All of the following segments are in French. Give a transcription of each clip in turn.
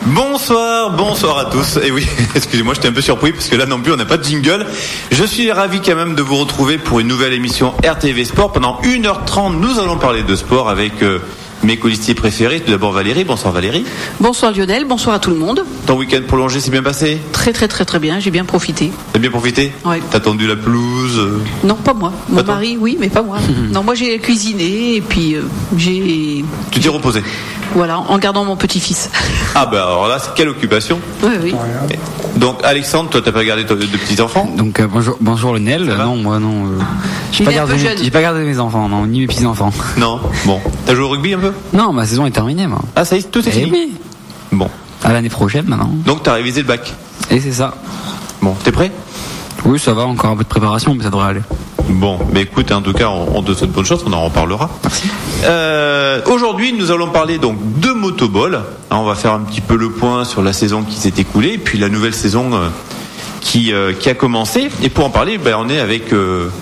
Bonsoir à tous. Et oui, excusez-moi, j'étais un peu surpris parce que là non plus on n'a pas de jingle. Je suis ravi quand même de vous retrouver pour une nouvelle émission RTV Sport. Pendant 1h30, nous allons parler de sport avec mes colistiers préférés. Tout d'abord Valérie. Bonsoir Valérie. Bonsoir Lionel, bonsoir à tout le monde. Ton week-end prolongé s'est bien passé ? Très bien, j'ai bien profité. T'as bien profité ? Oui. T'as tendu la pelouse ? Non, pas moi. Mon mari, oui, mais pas moi. Non, moi j'ai cuisiné et puis j'ai... Tu t'es reposé ? Voilà, en gardant mon petit-fils. Ah ben alors là, c'est quelle occupation ? Oui. Donc Alexandre, toi t'as pas gardé de petits-enfants ? Donc bonjour Lionel. Non, moi non. J'ai pas gardé mes enfants, non, ni mes petits-enfants. Non. Bon. T'as joué au rugby un peu ? Non, ma saison est terminée, moi. Ah ça y est, tout est fini ? Oui. Bon. À l'année prochaine maintenant. Donc t'as révisé le bac ? Et c'est ça. Bon, t'es prêt ? Oui, ça va, encore un peu de préparation, mais ça devrait aller. Bon, mais écoute, en tout cas, on te souhaite bonne chance, on en reparlera. Merci. Aujourd'hui, nous allons parler donc de motoball. On va faire un petit peu le point sur la saison qui s'est écoulée, et puis la nouvelle saison qui a commencé. Et pour en parler, on est avec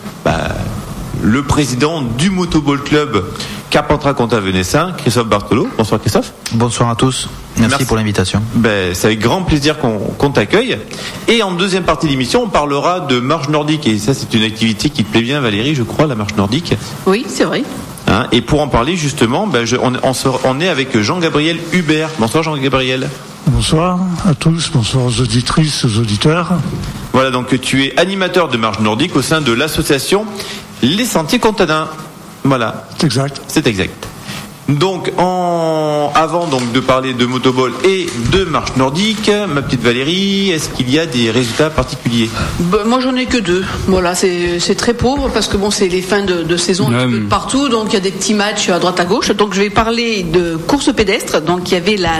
le président du Motoball Club Carpentras-Comtat-Venessin, Christophe Bartolo. Bonsoir Christophe. Bonsoir à tous. Merci pour l'invitation. C'est avec grand plaisir qu'on t'accueille. Et en deuxième partie de l'émission, on parlera de marche nordique. Et ça, c'est une activité qui te plaît bien, Valérie, je crois, la marche nordique. Oui, c'est vrai. Et pour en parler, justement, on est avec Jean-Gabriel Hubert. Bonsoir Jean-Gabriel. Bonsoir à tous, bonsoir aux auditrices, aux auditeurs. Voilà, donc tu es animateur de marche nordique au sein de l'association Les Sentiers Comtadins. Voilà. C'est exact. Donc, avant donc de parler de motoball et de marche nordique, ma petite Valérie, est-ce qu'il y a des résultats particuliers ? Moi, j'en ai que 2. Voilà, c'est très pauvre parce que c'est les fins de saison un peu partout, donc il y a des petits matchs à droite à gauche. Donc, je vais parler de course pédestre. Donc, il y avait la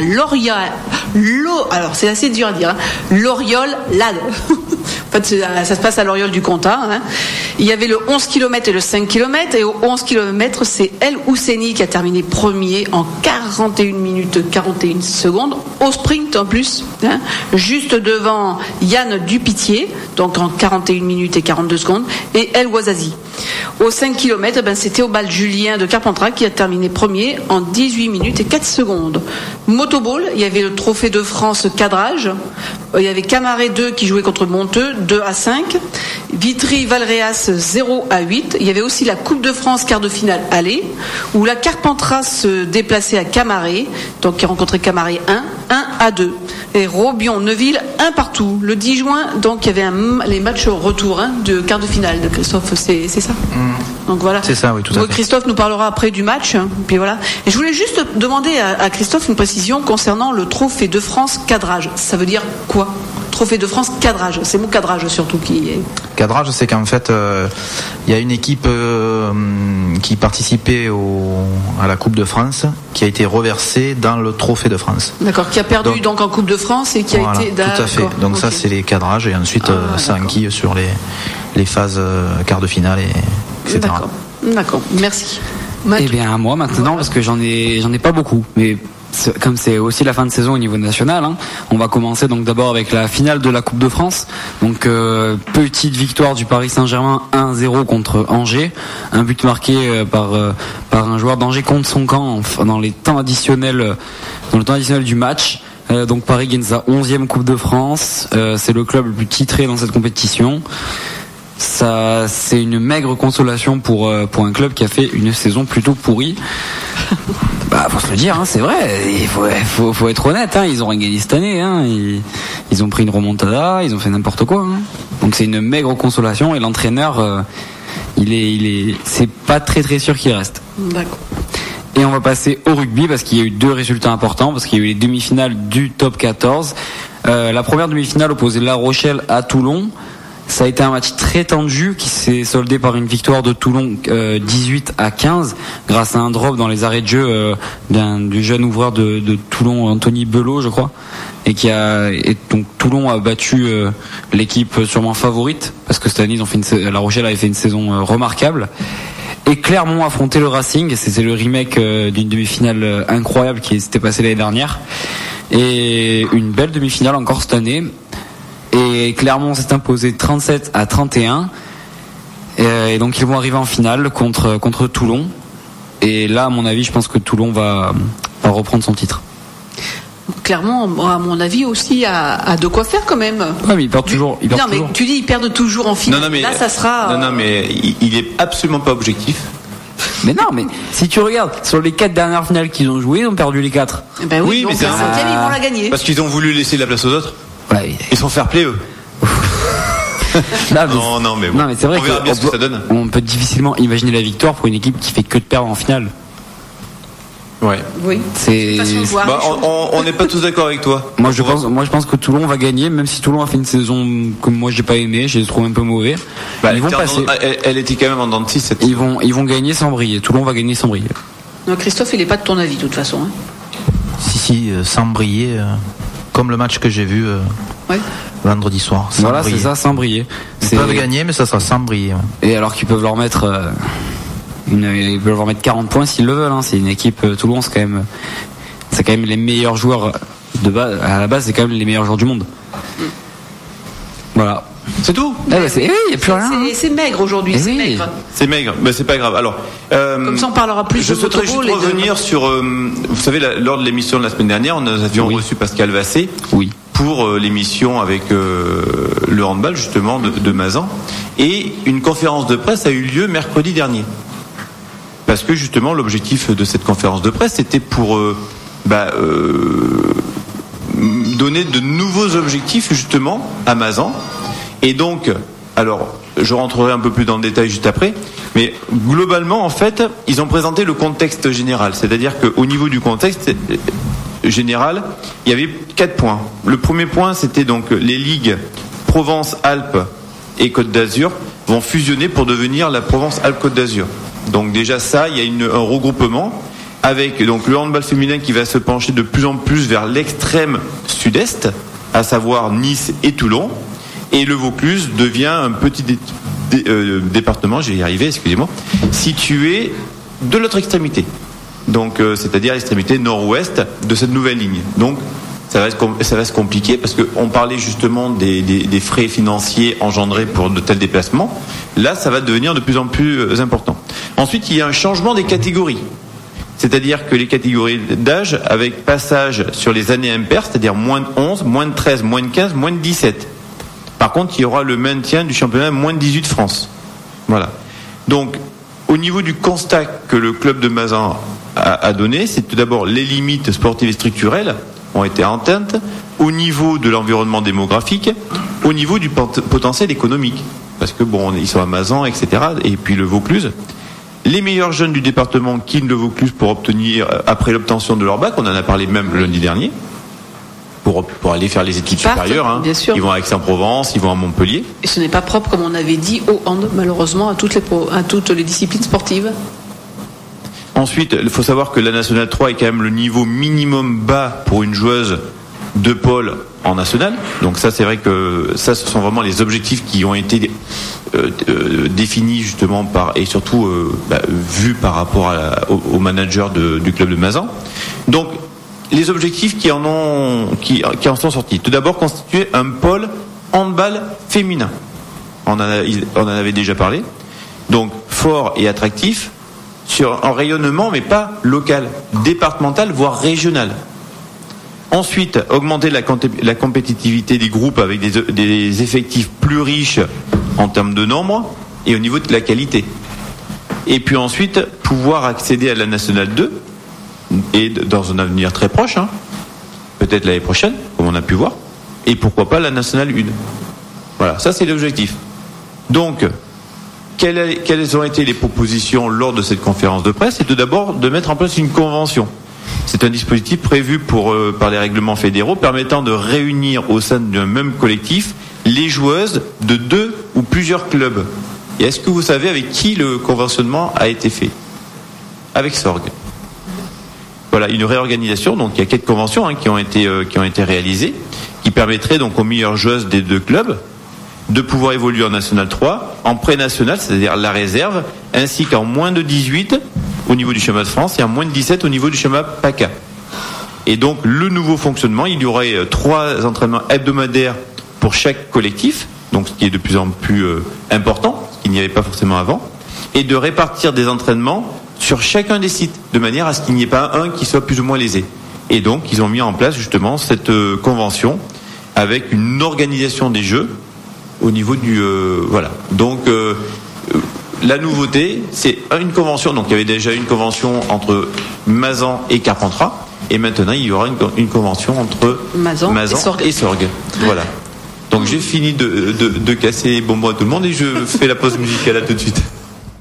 alors c'est assez dur à dire, Loriol Lad. En fait, ça se passe à Loriol du Comtat. Il y avait le 11 km et le 5 km. Et au 11 km, c'est El Housseni qui a terminé premier en 41 minutes 41 secondes. Au sprint en plus. Juste devant Yann Dupitier, donc en 41 minutes et 42 secondes. Et El Ouazazi. Au 5 km, c'est Théobald Julien de Carpentras qui a terminé premier en 18 minutes et 4 secondes. Motoball, il y avait le Trophée de France cadrage. Il y avait Camaret 2 qui jouait contre Monteux, 2-5. Vitry-Valréas 0-8. Il y avait aussi la Coupe de France quart de finale aller, où la Carpentras se déplaçait à Camaret, donc qui rencontrait Camaret 1-2. Et Robion-Neuville 1 partout. Le 10 juin, donc il y avait les matchs au retour de quart de finale de Christophe, c'est ça. Donc voilà. C'est ça, oui, tout à fait. Christophe nous parlera après du match, puis voilà. Et je voulais juste demander à Christophe une précision concernant le Trophée de France cadrage. Ça veut dire quoi ? Trophée de France cadrage, c'est mon cadrage surtout qui est... Cadrage, c'est qu'en fait, il y a une équipe qui participait à la Coupe de France, qui a été reversée dans le Trophée de France. D'accord, qui a perdu donc en Coupe de France et qui a été... Tout à fait, donc ça c'est les cadrages et ensuite ça enquille sur les phases quart de finale, etc. D'accord, merci. Eh bien, à moi maintenant, parce que j'en ai pas beaucoup, mais... Comme c'est aussi la fin de saison au niveau national, on va commencer donc d'abord avec la finale de la Coupe de France. Donc petite victoire du Paris Saint-Germain 1-0 contre Angers, un but marqué par un joueur d'Angers contre son camp dans le temps additionnel du match. Donc Paris gagne sa 11e Coupe de France, c'est le club le plus titré dans cette compétition. Ça, c'est une maigre consolation pour un club qui a fait une saison plutôt pourrie. Faut se le dire, c'est vrai. Il faut être honnête. Ils ont rien gagné cette année. Ils ont pris une remontada, ils ont fait n'importe quoi. Donc c'est une maigre consolation et l'entraîneur, c'est pas très très sûr qu'il reste. D'accord. Et on va passer au rugby parce qu'il y a eu 2 résultats importants, parce qu'il y a eu les demi-finales du top 14. La première demi-finale opposait La Rochelle à Toulon. Ça a été un match très tendu qui s'est soldé par une victoire de Toulon 18-15 grâce à un drop dans les arrêts de jeu du jeune ouvreur de Toulon, Anthony Belot, je crois, et donc Toulon a battu l'équipe sûrement favorite parce que cette année La Rochelle avait fait une saison remarquable. Et Clermont affrontait le Racing, c'était le remake d'une demi-finale incroyable qui s'était passée l'année dernière, et une belle demi-finale encore cette année. Et Clermont s'est imposé 37-31. Et donc ils vont arriver en finale contre Toulon. Et là, à mon avis, je pense que Toulon va reprendre son titre. clairement, à mon avis aussi, a de quoi faire quand même. Ouais, mais ils perdent toujours. Mais tu dis ils perdent toujours en finale. Non, mais là, ça sera. Non, mais il est absolument pas objectif. Mais non, mais si tu regardes sur les 4 dernières finales qu'ils ont jouées, ils ont perdu les 4. Ben oui, donc la 5e, ils vont la gagner. Parce qu'ils ont voulu laisser la place aux autres. Ouais. Ils sont fair play eux. Non, mais bon. Non, mais c'est vrai on verra bien ce que ça donne. On peut difficilement imaginer la victoire pour une équipe qui fait que de perdre en finale. Ouais. Oui. C'est. On n'est pas tous d'accord avec toi. Moi je pense que Toulon va gagner, même si Toulon a fait une saison que moi j'ai pas aimé, j'ai trouvé un peu mauvais. Ils vont passer. Elle était quand même en dents de 6. Ils vont gagner sans briller. Toulon va gagner sans briller. Non, Christophe, il est pas de ton avis de toute façon. Hein. Si, sans briller, comme le match que j'ai vu vendredi soir. Voilà, briller. C'est ça, sans briller. Ils peuvent gagner, mais ça sera sans briller. Ouais. Et alors qu'ils peuvent leur mettre. Ils peuvent leur mettre 40 points s'ils le veulent. Hein. C'est une équipe Toulon, c'est quand même les meilleurs joueurs de base. À la base, c'est quand même les meilleurs joueurs du monde. Voilà. C'est tout. Il n'y a plus rien. C'est maigre aujourd'hui. C'est maigre. C'est maigre, mais c'est pas grave. Alors, comme ça, on parlera plus. Je souhaiterais juste revenir sur. Vous savez, lors de l'émission de la semaine dernière, nous avions reçu Pascal Vassé. Oui. Pour l'émission avec le handball justement de Mazan, et une conférence de presse a eu lieu mercredi dernier. Parce que justement l'objectif de cette conférence de presse c'était pour donner de nouveaux objectifs justement à Mazan. Et donc, alors je rentrerai un peu plus dans le détail juste après, mais globalement en fait ils ont présenté le contexte général, c'est-à-dire qu'au niveau du contexte général, il y avait 4 points. Le premier point, c'était donc les ligues Provence-Alpes et Côte d'Azur vont fusionner pour devenir la Provence-Alpes-Côte d'Azur. Donc déjà ça, il y a un regroupement avec donc le handball féminin qui va se pencher de plus en plus vers l'extrême sud-est, à savoir Nice et Toulon, et le Vaucluse devient un petit département, je vais y arriver, excusez-moi, situé de l'autre extrémité. Donc, c'est-à-dire l'extrémité nord-ouest de cette nouvelle ligne. Donc, ça va se compliquer parce qu'on parlait justement des frais financiers engendrés pour de tels déplacements. Là, ça va devenir de plus en plus important. Ensuite, il y a un changement des catégories. C'est-à-dire que les catégories d'âge, avec passage sur les années impaires, c'est-à-dire moins de 11, moins de 13, moins de 15, moins de 17. Par contre, il y aura le maintien du championnat moins de 18 France. Voilà. Donc, au niveau du constat que le club de Mazan a donné, c'est tout d'abord les limites sportives et structurelles ont été atteintes au niveau de l'environnement démographique, au niveau du potentiel économique. Parce que bon, ils sont à Mazan, etc. Et puis le Vaucluse. Les meilleurs jeunes du département quittent le Vaucluse pour obtenir, après l'obtention de leur bac, on en a parlé même le lundi dernier, pour aller faire les études supérieures. Hein. Bien sûr. Ils vont à Aix-en-Provence, ils vont à Montpellier. Et ce n'est pas propre, comme on avait dit, au hand, malheureusement, à toutes les disciplines sportives. Ensuite, il faut savoir que la Nationale 3 est quand même le niveau minimum bas pour une joueuse de pôle en nationale. Donc ça, c'est vrai que ça, ce sont vraiment les objectifs qui ont été définis justement et surtout vus par rapport au manager du club de Mazan. Donc, les objectifs qui en sont sortis. Tout d'abord, constituer un pôle handball féminin. On en avait déjà parlé. Donc, fort et attractif, en rayonnement, mais pas local, départemental, voire régional. Ensuite, augmenter la compétitivité des groupes avec des effectifs plus riches en termes de nombre et au niveau de la qualité. Et puis ensuite, pouvoir accéder à la Nationale 2, et dans un avenir très proche, hein, peut-être l'année prochaine, comme on a pu voir, et pourquoi pas la Nationale 1. Voilà, ça c'est l'objectif. Donc, quelles ont été les propositions lors de cette conférence de presse? C'est tout d'abord de mettre en place une convention. C'est un dispositif prévu par les règlements fédéraux permettant de réunir au sein d'un même collectif les joueuses de 2 ou plusieurs clubs. Et est-ce que vous savez avec qui le conventionnement a été fait? Avec Sorg. Voilà, une réorganisation. Donc il y a 4 conventions qui ont été réalisées, qui permettraient donc aux meilleures joueuses des 2 clubs de pouvoir évoluer en National 3, en pré-national, c'est-à-dire la réserve, ainsi qu'en moins de 18 au niveau du championnat de France et en moins de 17 au niveau du championnat PACA. Et donc le nouveau fonctionnement, il y aurait 3 entraînements hebdomadaires pour chaque collectif, donc ce qui est de plus en plus important, ce qu'il n'y avait pas forcément avant, et de répartir des entraînements sur chacun des sites, de manière à ce qu'il n'y ait pas un qui soit plus ou moins lésé. Et donc, ils ont mis en place justement cette convention avec une organisation des Jeux au niveau du voilà. Donc la nouveauté, c'est une convention. Donc il y avait déjà une convention entre Mazan et Carpentras, et maintenant il y aura une convention entre Mazan et Sorgues. Voilà. Donc j'ai fini de casser les bonbons à tout le monde et je fais la pause musicale là tout de suite.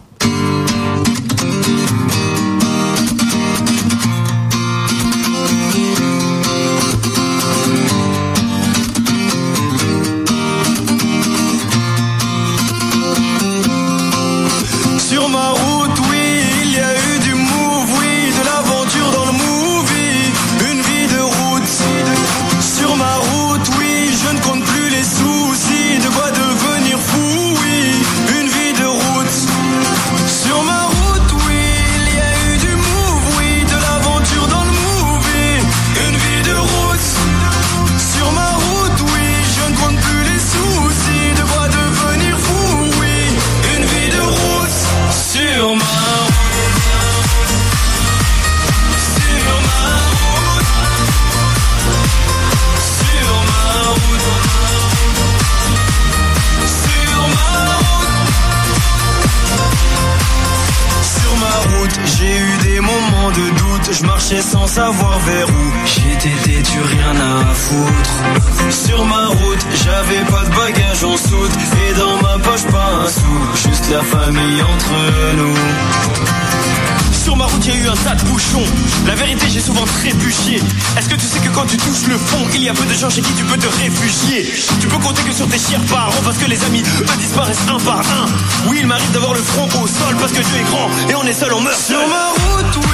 Je marchais sans savoir vers où j'étais têtu, rien à foutre. Sur ma route, j'avais pas de bagages en soute, et dans ma poche pas un sou, juste la famille entre nous. Sur ma route, il y a eu un tas de bouchons. La vérité, j'ai souvent trébuché. Est-ce que tu sais que quand tu touches le fond, il y a peu de gens chez qui tu peux te réfugier? Tu peux compter que sur tes chers parents, parce que les amis, eux, disparaissent un par un. Oui, il m'arrive d'avoir le front au sol, parce que Dieu est grand, et on est seul, on meurt. Sur ma route, oui.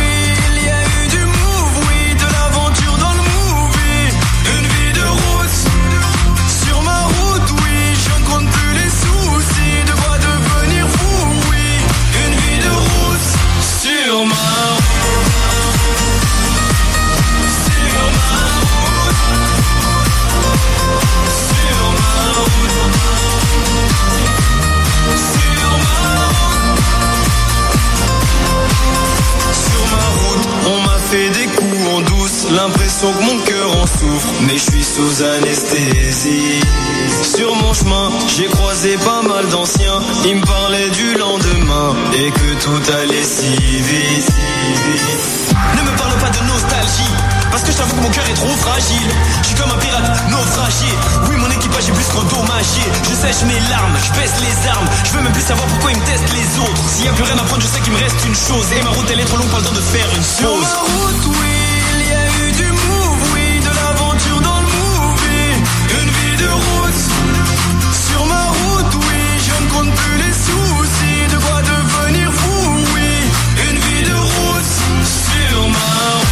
Des coups en douce, l'impression que mon cœur en souffre, mais je suis sous anesthésie. Sur mon chemin, j'ai croisé pas mal d'anciens, ils me parlaient du lendemain et que tout allait si vite. Ne me parle pas de nostalgie, parce que je t'avoue que mon cœur est trop fragile. Je suis comme un pirate naufragé. Oui, mon équipage est plus qu'endommagé. Je sèche mes larmes, je baisse les armes. Je veux même plus savoir pourquoi ils me testent les autres. S'il y a plus rien à prendre, je sais qu'il me reste une chose. Et ma route elle est trop longue, pas le temps de faire une pause. Sur ma route, oui, il y a eu du move, oui, de l'aventure dans le movie. Une vie de route. Sur ma route, oui, je ne compte plus les soucis. De quoi devenir fou, oui. Une vie de route. Sur ma route.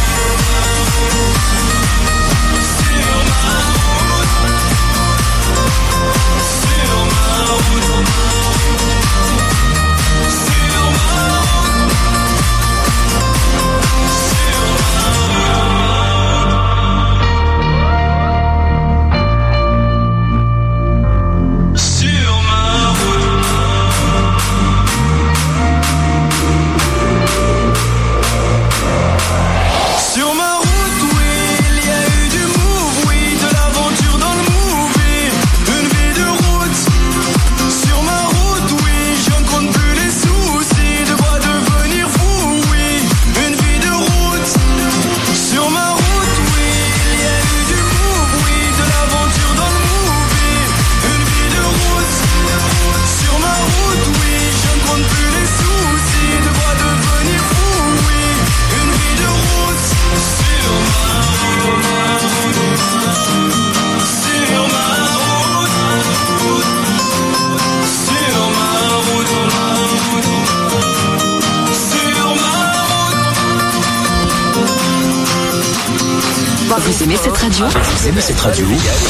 Vous aimez cette radio? Vous aimez cette radio?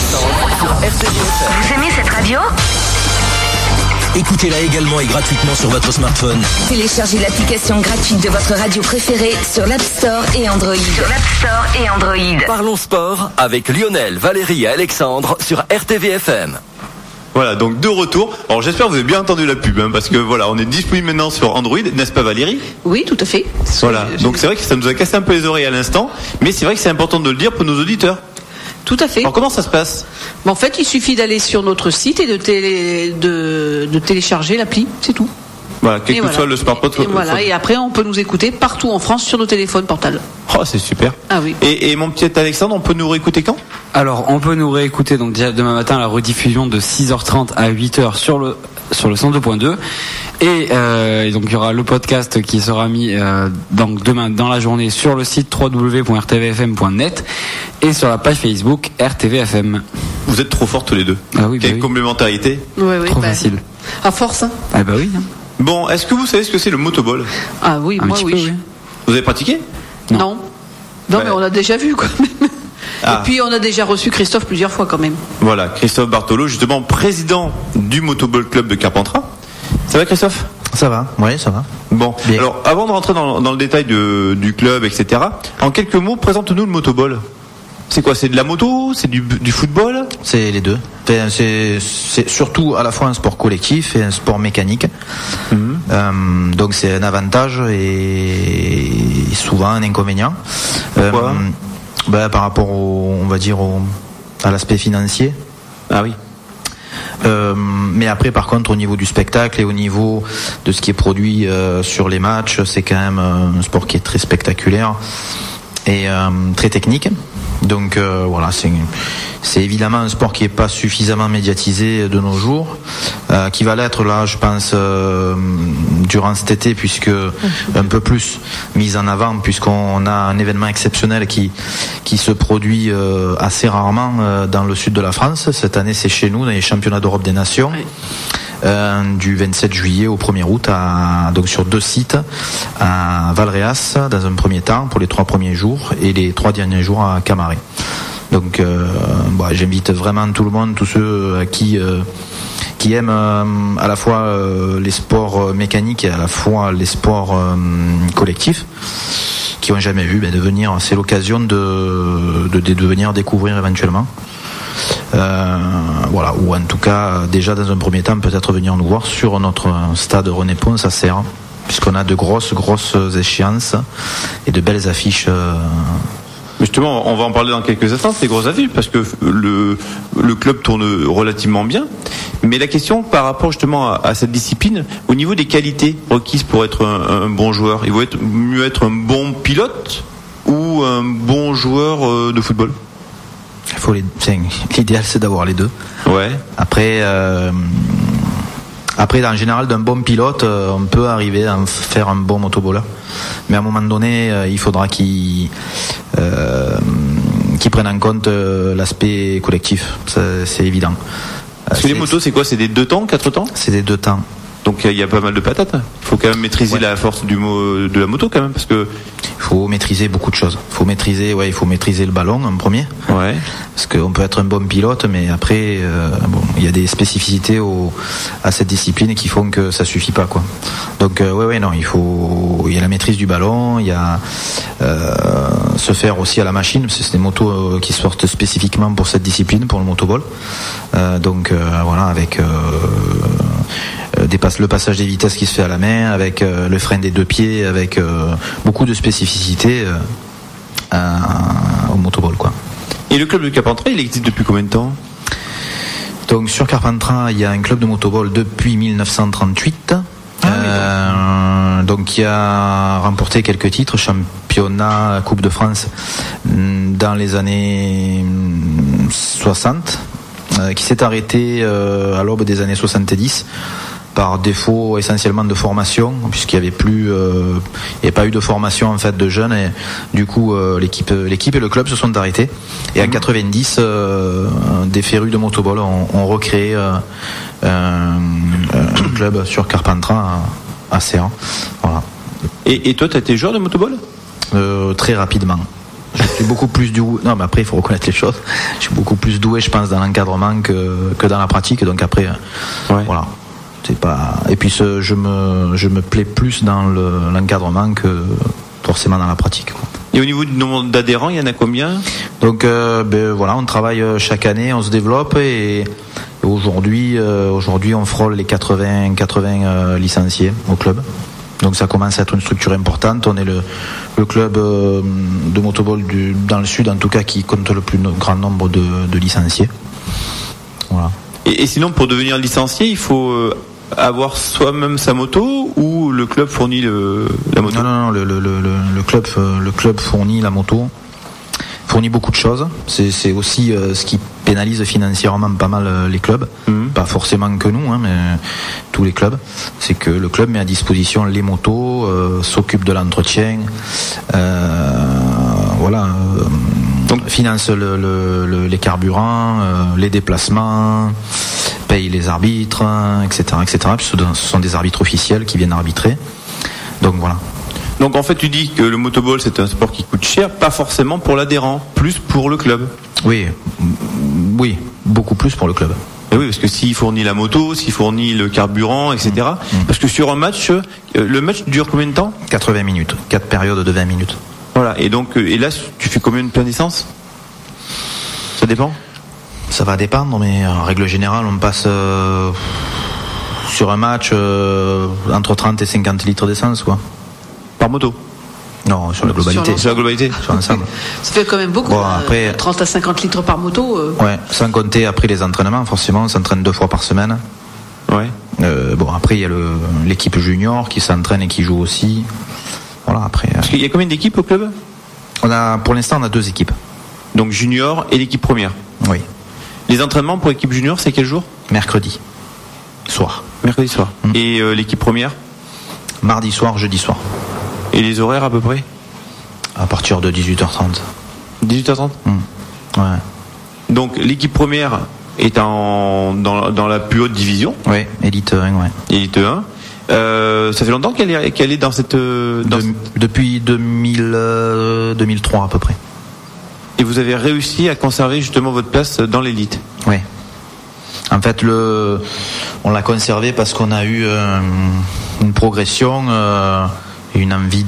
Vous aimez cette radio? Écoutez-la également et gratuitement sur votre smartphone. Téléchargez l'application gratuite de votre radio préférée sur l'App Store et Android. Parlons sport avec Lionel, Valérie et Alexandre sur RTV FM. Voilà, donc de retour. Alors j'espère que vous avez bien entendu la pub, parce que voilà, on est disponible maintenant sur Android, n'est-ce pas Valérie ? Oui, tout à fait. Voilà, donc c'est vrai que ça nous a cassé un peu les oreilles à l'instant, mais c'est vrai que c'est important de le dire pour nos auditeurs. Tout à fait. Alors comment ça se passe ? En fait, il suffit d'aller sur notre site et de télécharger l'appli, c'est tout. Voilà, quel que soit le smartphone. Et après, on peut nous écouter partout en France sur nos téléphones portables. Oh, c'est super. Ah oui. Et mon petit Alexandre, on peut nous réécouter quand ? Alors, on peut nous réécouter donc déjà demain matin la rediffusion de 6h30 à 8h sur le 102.2 et donc il y aura le podcast qui sera mis donc demain dans la journée sur le site www.rtvfm.net et sur la page Facebook RTVFM. Vous êtes trop forts tous les deux. Ah oui, quelle complémentarité. Oui, trop facile. À force. Ah bah oui. Bon, est-ce que vous savez ce que c'est le motoball ? Ah oui, moi oui. Peu, oui. Vous avez pratiqué ? Non, mais on a déjà vu quand même. Ah. Et puis on a déjà reçu Christophe plusieurs fois quand même. Voilà, Christophe Bartolo, justement président du Motoball Club de Carpentras. Ça va Christophe ? Ça va, oui, ça va. Bon, bien. Alors avant de rentrer dans le détail du club, etc., en quelques mots, présente-nous le motoball. C'est quoi ? C'est de la moto ? C'est du football ? C'est les deux. Enfin, c'est surtout à la fois un sport collectif et un sport mécanique. Donc c'est un avantage et souvent un inconvénient. Pourquoi ? Par rapport à l'aspect financier. Ah oui. Mais après, par contre, au niveau du spectacle et au niveau de ce qui est produit sur les matchs, c'est quand même un sport qui est très spectaculaire et très technique. Donc voilà, c'est évidemment un sport qui n'est pas suffisamment médiatisé de nos jours, qui va l'être là, je pense, durant cet été, puisque un peu plus mis en avant, puisqu'on a un événement exceptionnel qui se produit assez rarement dans le sud de la France. Cette année, c'est chez nous, dans les championnats d'Europe des Nations. Oui. Du 27 juillet au 1er août donc sur 2 sites à Valréas dans un premier temps pour les 3 premiers jours et les 3 derniers jours à Camaret. Donc j'invite vraiment tout le monde, tous ceux qui aiment à la fois les sports mécaniques et à la fois les sports collectifs, qui n'ont jamais vu, de venir, c'est l'occasion de venir découvrir éventuellement. Ou en tout cas déjà dans un premier temps peut-être venir nous voir sur notre stade René Ponce à Serres, puisqu'on a de grosses échéances et de belles affiches. Justement, on va en parler dans quelques instants, ces grosses affiches, parce que le club tourne relativement bien. Mais la question par rapport justement à cette discipline, au niveau des qualités requises pour être un bon joueur, il vaut mieux être un bon pilote ou un bon joueur de football ? L'idéal, c'est d'avoir les deux. Ouais. Après, en général, d'un bon pilote, on peut arriver à faire un bon motoboleur. Mais à un moment donné, il faudra qu'il prenne en compte l'aspect collectif. C'est évident. Parce que les motos, c'est quoi ? C'est des 2 temps, 4 temps ? C'est des 2 temps. Donc il y a pas mal de patates. Il faut quand même maîtriser la force de la moto quand même, parce que il faut maîtriser beaucoup de choses. Il faut maîtriser le ballon en premier. Ouais. Parce qu'on peut être un bon pilote, mais après, il y a des spécificités à cette discipline qui font que ça suffit pas, quoi. Donc il y a la maîtrise du ballon, il y a se faire aussi à la machine, parce que c'est des motos qui sortent spécifiquement pour cette discipline, pour le motoball. Avec le passage des vitesses qui se fait à la main, avec le frein des 2 pieds, avec beaucoup de spécificités au motoball, quoi. Et le club de Carpentras, il existe depuis combien de temps ? Donc sur Carpentras, il y a un club de motoball depuis 1938. Donc qui a remporté quelques titres, championnat, Coupe de France dans les années 60, qui s'est arrêté à l'aube des années 70 par défaut essentiellement de formation, puisqu'il n'y avait pas eu de formation en fait de jeunes, et du coup l'équipe et le club se sont arrêtés. Et en 90, des férus de motoball ont recréé un club sur Carpentras à Serres. Voilà. Et toi, tu as été joueur de motoball ? Très rapidement. Je suis beaucoup plus doué. Non, mais après, il faut reconnaître les choses. Je suis beaucoup plus doué, je pense, dans l'encadrement que dans la pratique. Donc après, voilà. C'est pas. Et puis je me plais plus dans l'encadrement que forcément dans la pratique, quoi. Et au niveau du nombre d'adhérents, il y en a combien ? Donc on travaille chaque année, on se développe et Aujourd'hui, on frôle les 80 licenciés au club. Donc ça commence à être une structure importante. On est le club de motoball dans le sud, en tout cas, qui compte le plus grand nombre de licenciés. Voilà. Et sinon, pour devenir licencié, il faut avoir soi-même sa moto ou le club fournit la moto ? Non, le club fournit la moto. Fournit beaucoup de choses. C'est aussi ce qui pénalise financièrement pas mal les clubs. Pas forcément que nous, mais tous les clubs. C'est que le club met à disposition les motos, s'occupe de l'entretien, finance les carburants, les déplacements, paye les arbitres, etc. Puis ce sont des arbitres officiels qui viennent arbitrer. Donc voilà. Donc en fait, tu dis que le motoball c'est un sport qui coûte cher, pas forcément pour l'adhérent, plus pour le club. Oui, beaucoup plus pour le club. Et oui, parce que s'il fournit la moto, s'il fournit le carburant, etc. Parce que sur un match, le match dure combien de temps ? 80 minutes, 4 périodes de 20 minutes. Voilà, et donc, et là, tu fais combien de plein d'essence ? Ça dépend ? Ça va dépendre, mais en règle générale, on passe sur un match entre 30 et 50 litres d'essence, quoi. Par moto ? Non, sur la globalité. Sur la globalité. Sur l'ensemble. Ça fait quand même beaucoup. Bon, après, 30 à 50 litres par moto. Ouais, sans compter après les entraînements, forcément, on s'entraîne 2 fois par semaine. Ouais. Après, il y a l'équipe junior qui s'entraîne et qui joue aussi. Voilà, après. Parce qu'il y a combien d'équipes au club ? Pour l'instant, on a 2 équipes. Donc junior et l'équipe première. Oui. Les entraînements pour l'équipe junior, c'est quel jour ? Mercredi soir. Mercredi soir. Et l'équipe première ? Mardi soir, jeudi soir. Et les horaires à peu près ? À partir de 18h30. 18h30 ? Ouais. Donc l'équipe première est dans la plus haute division ? Oui, Élite 1, ouais. Élite 1. Ça fait longtemps qu'elle est dans cette... Depuis 2003 à peu près. Et vous avez réussi à conserver justement votre place dans l'élite ? Oui. En fait, on l'a conservé parce qu'on a eu une progression et une envie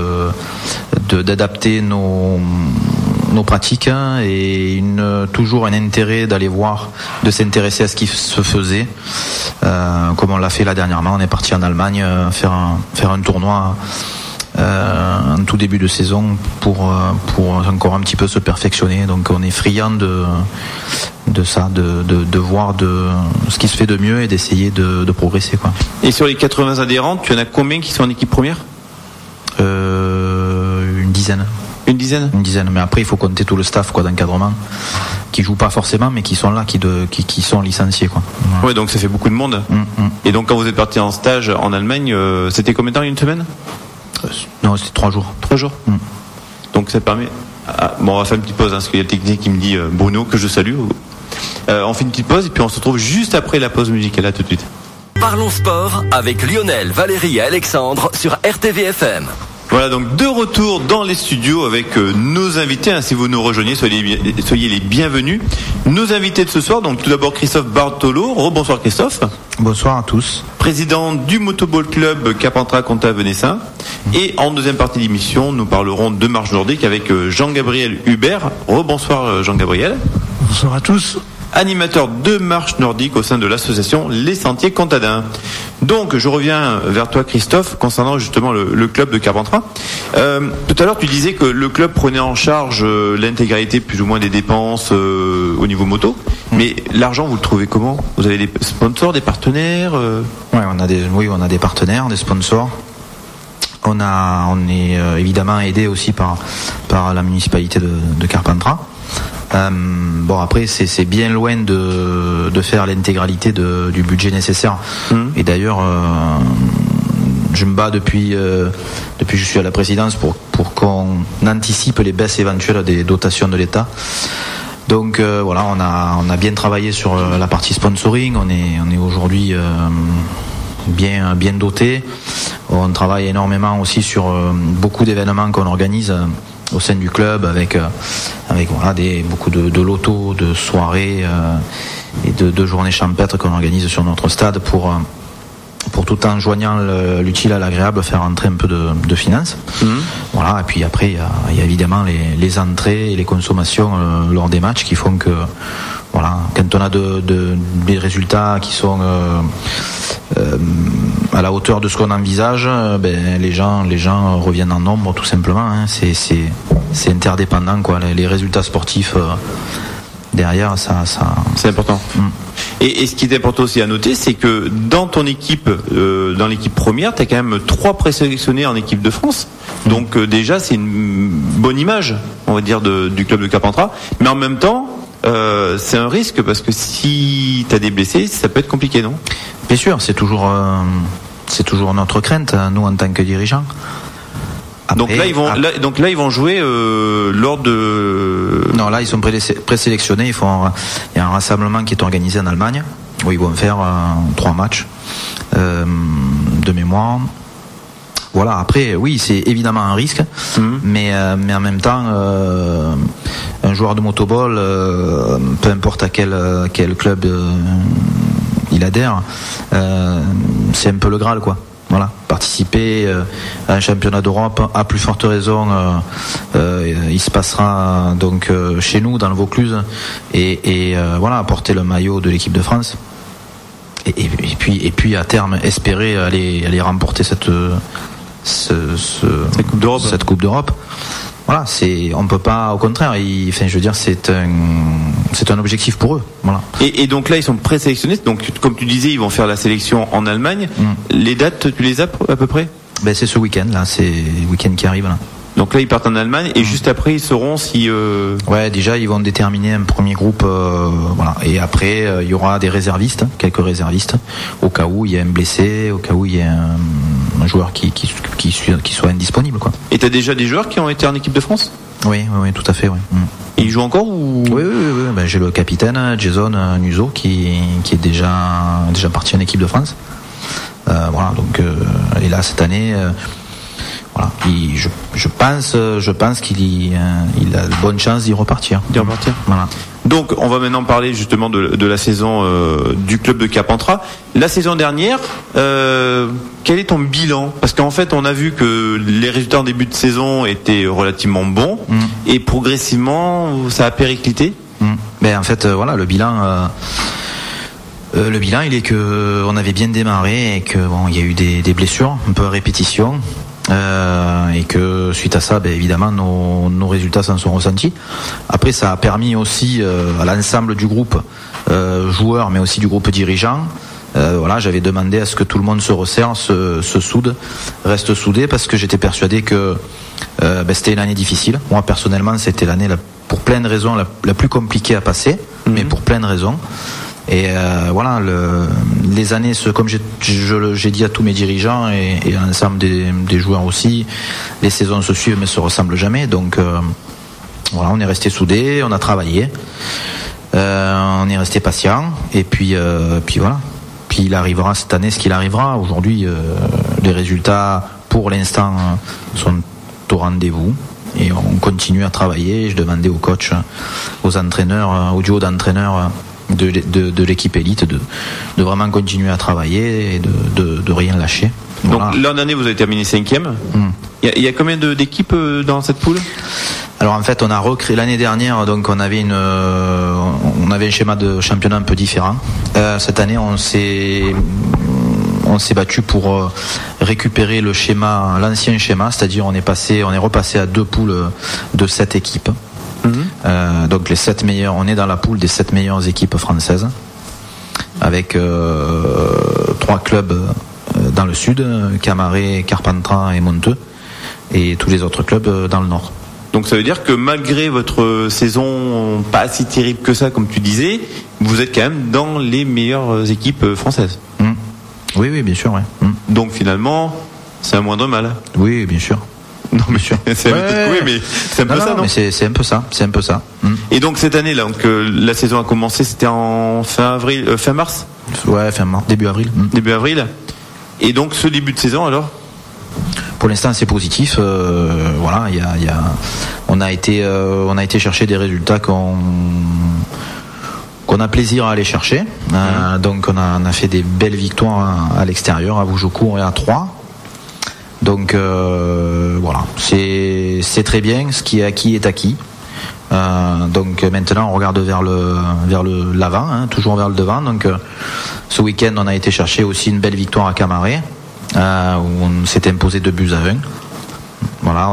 d'adapter nos pratiques et toujours un intérêt d'aller voir, de s'intéresser à ce qui se faisait. Comme on l'a fait là dernièrement, on est parti en Allemagne faire un tournoi en tout début de saison pour encore un petit peu se perfectionner. Donc on est friand de ça, de voir ce qui se fait de mieux et d'essayer de progresser, quoi. Et sur les 80 adhérents, tu en as combien qui sont en équipe première ? Une dizaine. Une dizaine ? Une dizaine, mais après il faut compter tout le staff, quoi, d'encadrement, qui jouent pas forcément, mais qui sont là, qui sont licenciés, quoi. Voilà. Ouais, donc ça fait beaucoup de monde. Et donc quand vous êtes parti en stage en Allemagne, c'était combien de temps, une semaine ? Non, c'était 3 jours. 3 jours. Donc ça permet... on va faire une petite pause, parce qu'il y a le technicien qui me dit, Bruno, que je salue. On fait une petite pause et puis on se retrouve juste après la pause musicale. À tout de suite. Parlons sport avec Lionel, Valérie et Alexandre sur RTVFM. Voilà, donc de retour dans les studios avec nos invités. Si vous nous rejoignez, soyez les bienvenus. Nos invités de ce soir, donc tout d'abord Christophe Bartolo. Rebonsoir Christophe. Bonsoir à tous. Président du Motoball Club Carpentras-Comtat-Venessin. Et en deuxième partie d'émission, nous parlerons de marche nordique avec Jean-Gabriel Hubert. Rebonsoir Jean-Gabriel. Bonsoir à tous. Animateur de marche nordique au sein de l'association Les Sentiers Comtadins. Donc je reviens vers toi Christophe concernant justement le club de Carpentras. Tout à l'heure tu disais que le club prenait en charge l'intégralité plus ou moins des dépenses au niveau moto. Mais l'argent vous le trouvez comment ? Vous avez des sponsors, des partenaires Oui, on a des partenaires, des sponsors. On est évidemment aidé aussi par la municipalité de Carpentras. Après c'est bien loin de faire l'intégralité du budget nécessaire. Et d'ailleurs je me bats depuis que je suis à la présidence pour qu'on anticipe les baisses éventuelles des dotations de l'État. Donc on a bien travaillé sur la partie sponsoring. On est aujourd'hui bien doté. On travaille énormément aussi sur beaucoup d'événements qu'on organise au sein du club avec beaucoup de lotos, de soirées et de journées champêtres qu'on organise sur notre stade pour tout en joignant l'utile à l'agréable faire entrer un peu de finances. Voilà, et puis après il y a évidemment les entrées et les consommations lors des matchs qui font Voilà, quand on a des résultats qui sont à la hauteur de ce qu'on envisage, les gens reviennent en nombre, tout simplement. Hein. C'est interdépendant, quoi. Les résultats sportifs derrière, ça. C'est important. Et ce qui est important aussi à noter, c'est que dans ton équipe, dans l'équipe première, tu as quand même 3 présélectionnés en équipe de France. Donc déjà, c'est une bonne image, on va dire, du club de Carpentras. Mais en même temps, c'est un risque parce que si tu as des blessés, ça peut être compliqué, non ? Bien sûr, c'est toujours notre crainte, nous en tant que dirigeants. Après, donc là ils vont jouer lors de. Non, là ils sont présélectionnés. Il y a un rassemblement qui est organisé en Allemagne où ils vont faire 3 matchs de mémoire. Voilà. Après, oui, c'est évidemment un risque, mais en même temps, un joueur de motoball, peu importe à quel club il adhère, c'est un peu le Graal, quoi. Voilà, participer à un championnat d'Europe, à plus forte raison, il se passera donc chez nous dans le Vaucluse et voilà, porter le maillot de l'équipe de France et puis à terme espérer aller remporter cette Coupe d'Europe. Voilà, on peut pas, au contraire, je veux dire, c'est un objectif pour eux. Voilà. Et donc là, ils sont présélectionnés. Donc, comme tu disais, ils vont faire la sélection en Allemagne. Les dates, tu les as à peu près ? C'est ce week-end, là. C'est le week-end qui arrive, là. Donc là, ils partent en Allemagne et juste après, ils sauront si. Ouais, déjà, ils vont déterminer un premier groupe, voilà. Et après, il y aura des réservistes, quelques réservistes, au cas où il y a un blessé, au cas où il y a un joueur qui soit indisponible, quoi. Et t'as déjà des joueurs qui ont été en équipe de France ? Oui, tout à fait, oui. Et ils jouent encore ou ? Oui. J'ai le capitaine Jason Nuzo qui est déjà parti en équipe de France. Voilà, donc et là cette année. Voilà, je pense qu'il a de bonnes chances d'y repartir. Voilà. Donc, on va maintenant parler justement de la saison du club de Carpentras. La saison dernière, quel est ton bilan ? Parce qu'en fait, on a vu que les résultats en début de saison étaient relativement bons et progressivement, ça a périclité. En fait, voilà, le bilan, il est que on avait bien démarré et que il y a eu des blessures, un peu à répétition. Et que suite à ça, évidemment, nos résultats s'en sont ressentis. Après, ça a permis aussi à l'ensemble du groupe joueurs, mais aussi du groupe dirigeant. Voilà, j'avais demandé à ce que tout le monde se resserre, se soude, reste soudé, parce que j'étais persuadé que c'était une année difficile. Moi, personnellement, c'était l'année pour plein de raisons la plus compliquée à passer, mais pour plein de raisons. Et voilà, les années, comme j'ai dit à tous mes dirigeants et à l'ensemble des joueurs aussi, les saisons se suivent mais se ressemblent jamais. Donc voilà, on est resté soudés, on a travaillé, on est resté patient et puis voilà. Puis il arrivera cette année ce qu'il arrivera. Aujourd'hui, les résultats pour l'instant sont au rendez-vous. Et on continue à travailler. Je demandais aux coachs, aux entraîneurs, au duo d'entraîneurs de l'équipe élite de vraiment continuer à travailler et de rien lâcher. Voilà. Donc l'an dernier vous avez terminé 5e. Il y a combien d'équipes dans cette poule ? Alors en fait on a recréé l'année dernière, donc on avait un schéma de championnat un peu différent. Cette année on s'est battu pour récupérer l'ancien schéma, c'est-à-dire on est repassé à 2 poules de 7 équipes. Donc les 7 meilleurs, on est dans la poule des 7 meilleures équipes françaises avec 3 clubs dans le sud, Camaret, Carpentras et Monteux, et tous les autres clubs dans le nord. Donc ça veut dire que malgré votre saison pas si terrible que ça, comme tu disais, vous êtes quand même dans les meilleures équipes françaises. Oui, bien sûr. Ouais. Donc finalement, c'est un moindre mal. Oui, bien sûr. Non, mais c'est mais c'est un peu ça, non ? Mais c'est un peu ça. Et donc cette année, là, donc la saison a commencé, c'était en fin mars. Ouais, fin mars, début avril. Début avril. Et donc ce début de saison, alors ? Pour l'instant, c'est positif. Voilà, on a été chercher des résultats qu'on a plaisir à aller chercher. Donc on a fait des belles victoires à l'extérieur, à Vougeaucourt et à Troyes. Donc voilà, c'est très bien. Ce qui est acquis est acquis. Donc maintenant on regarde vers l'avant, hein, toujours vers le devant. Donc ce week-end on a été chercher aussi une belle victoire à Camaret, où on s'est imposé 2-1. Voilà,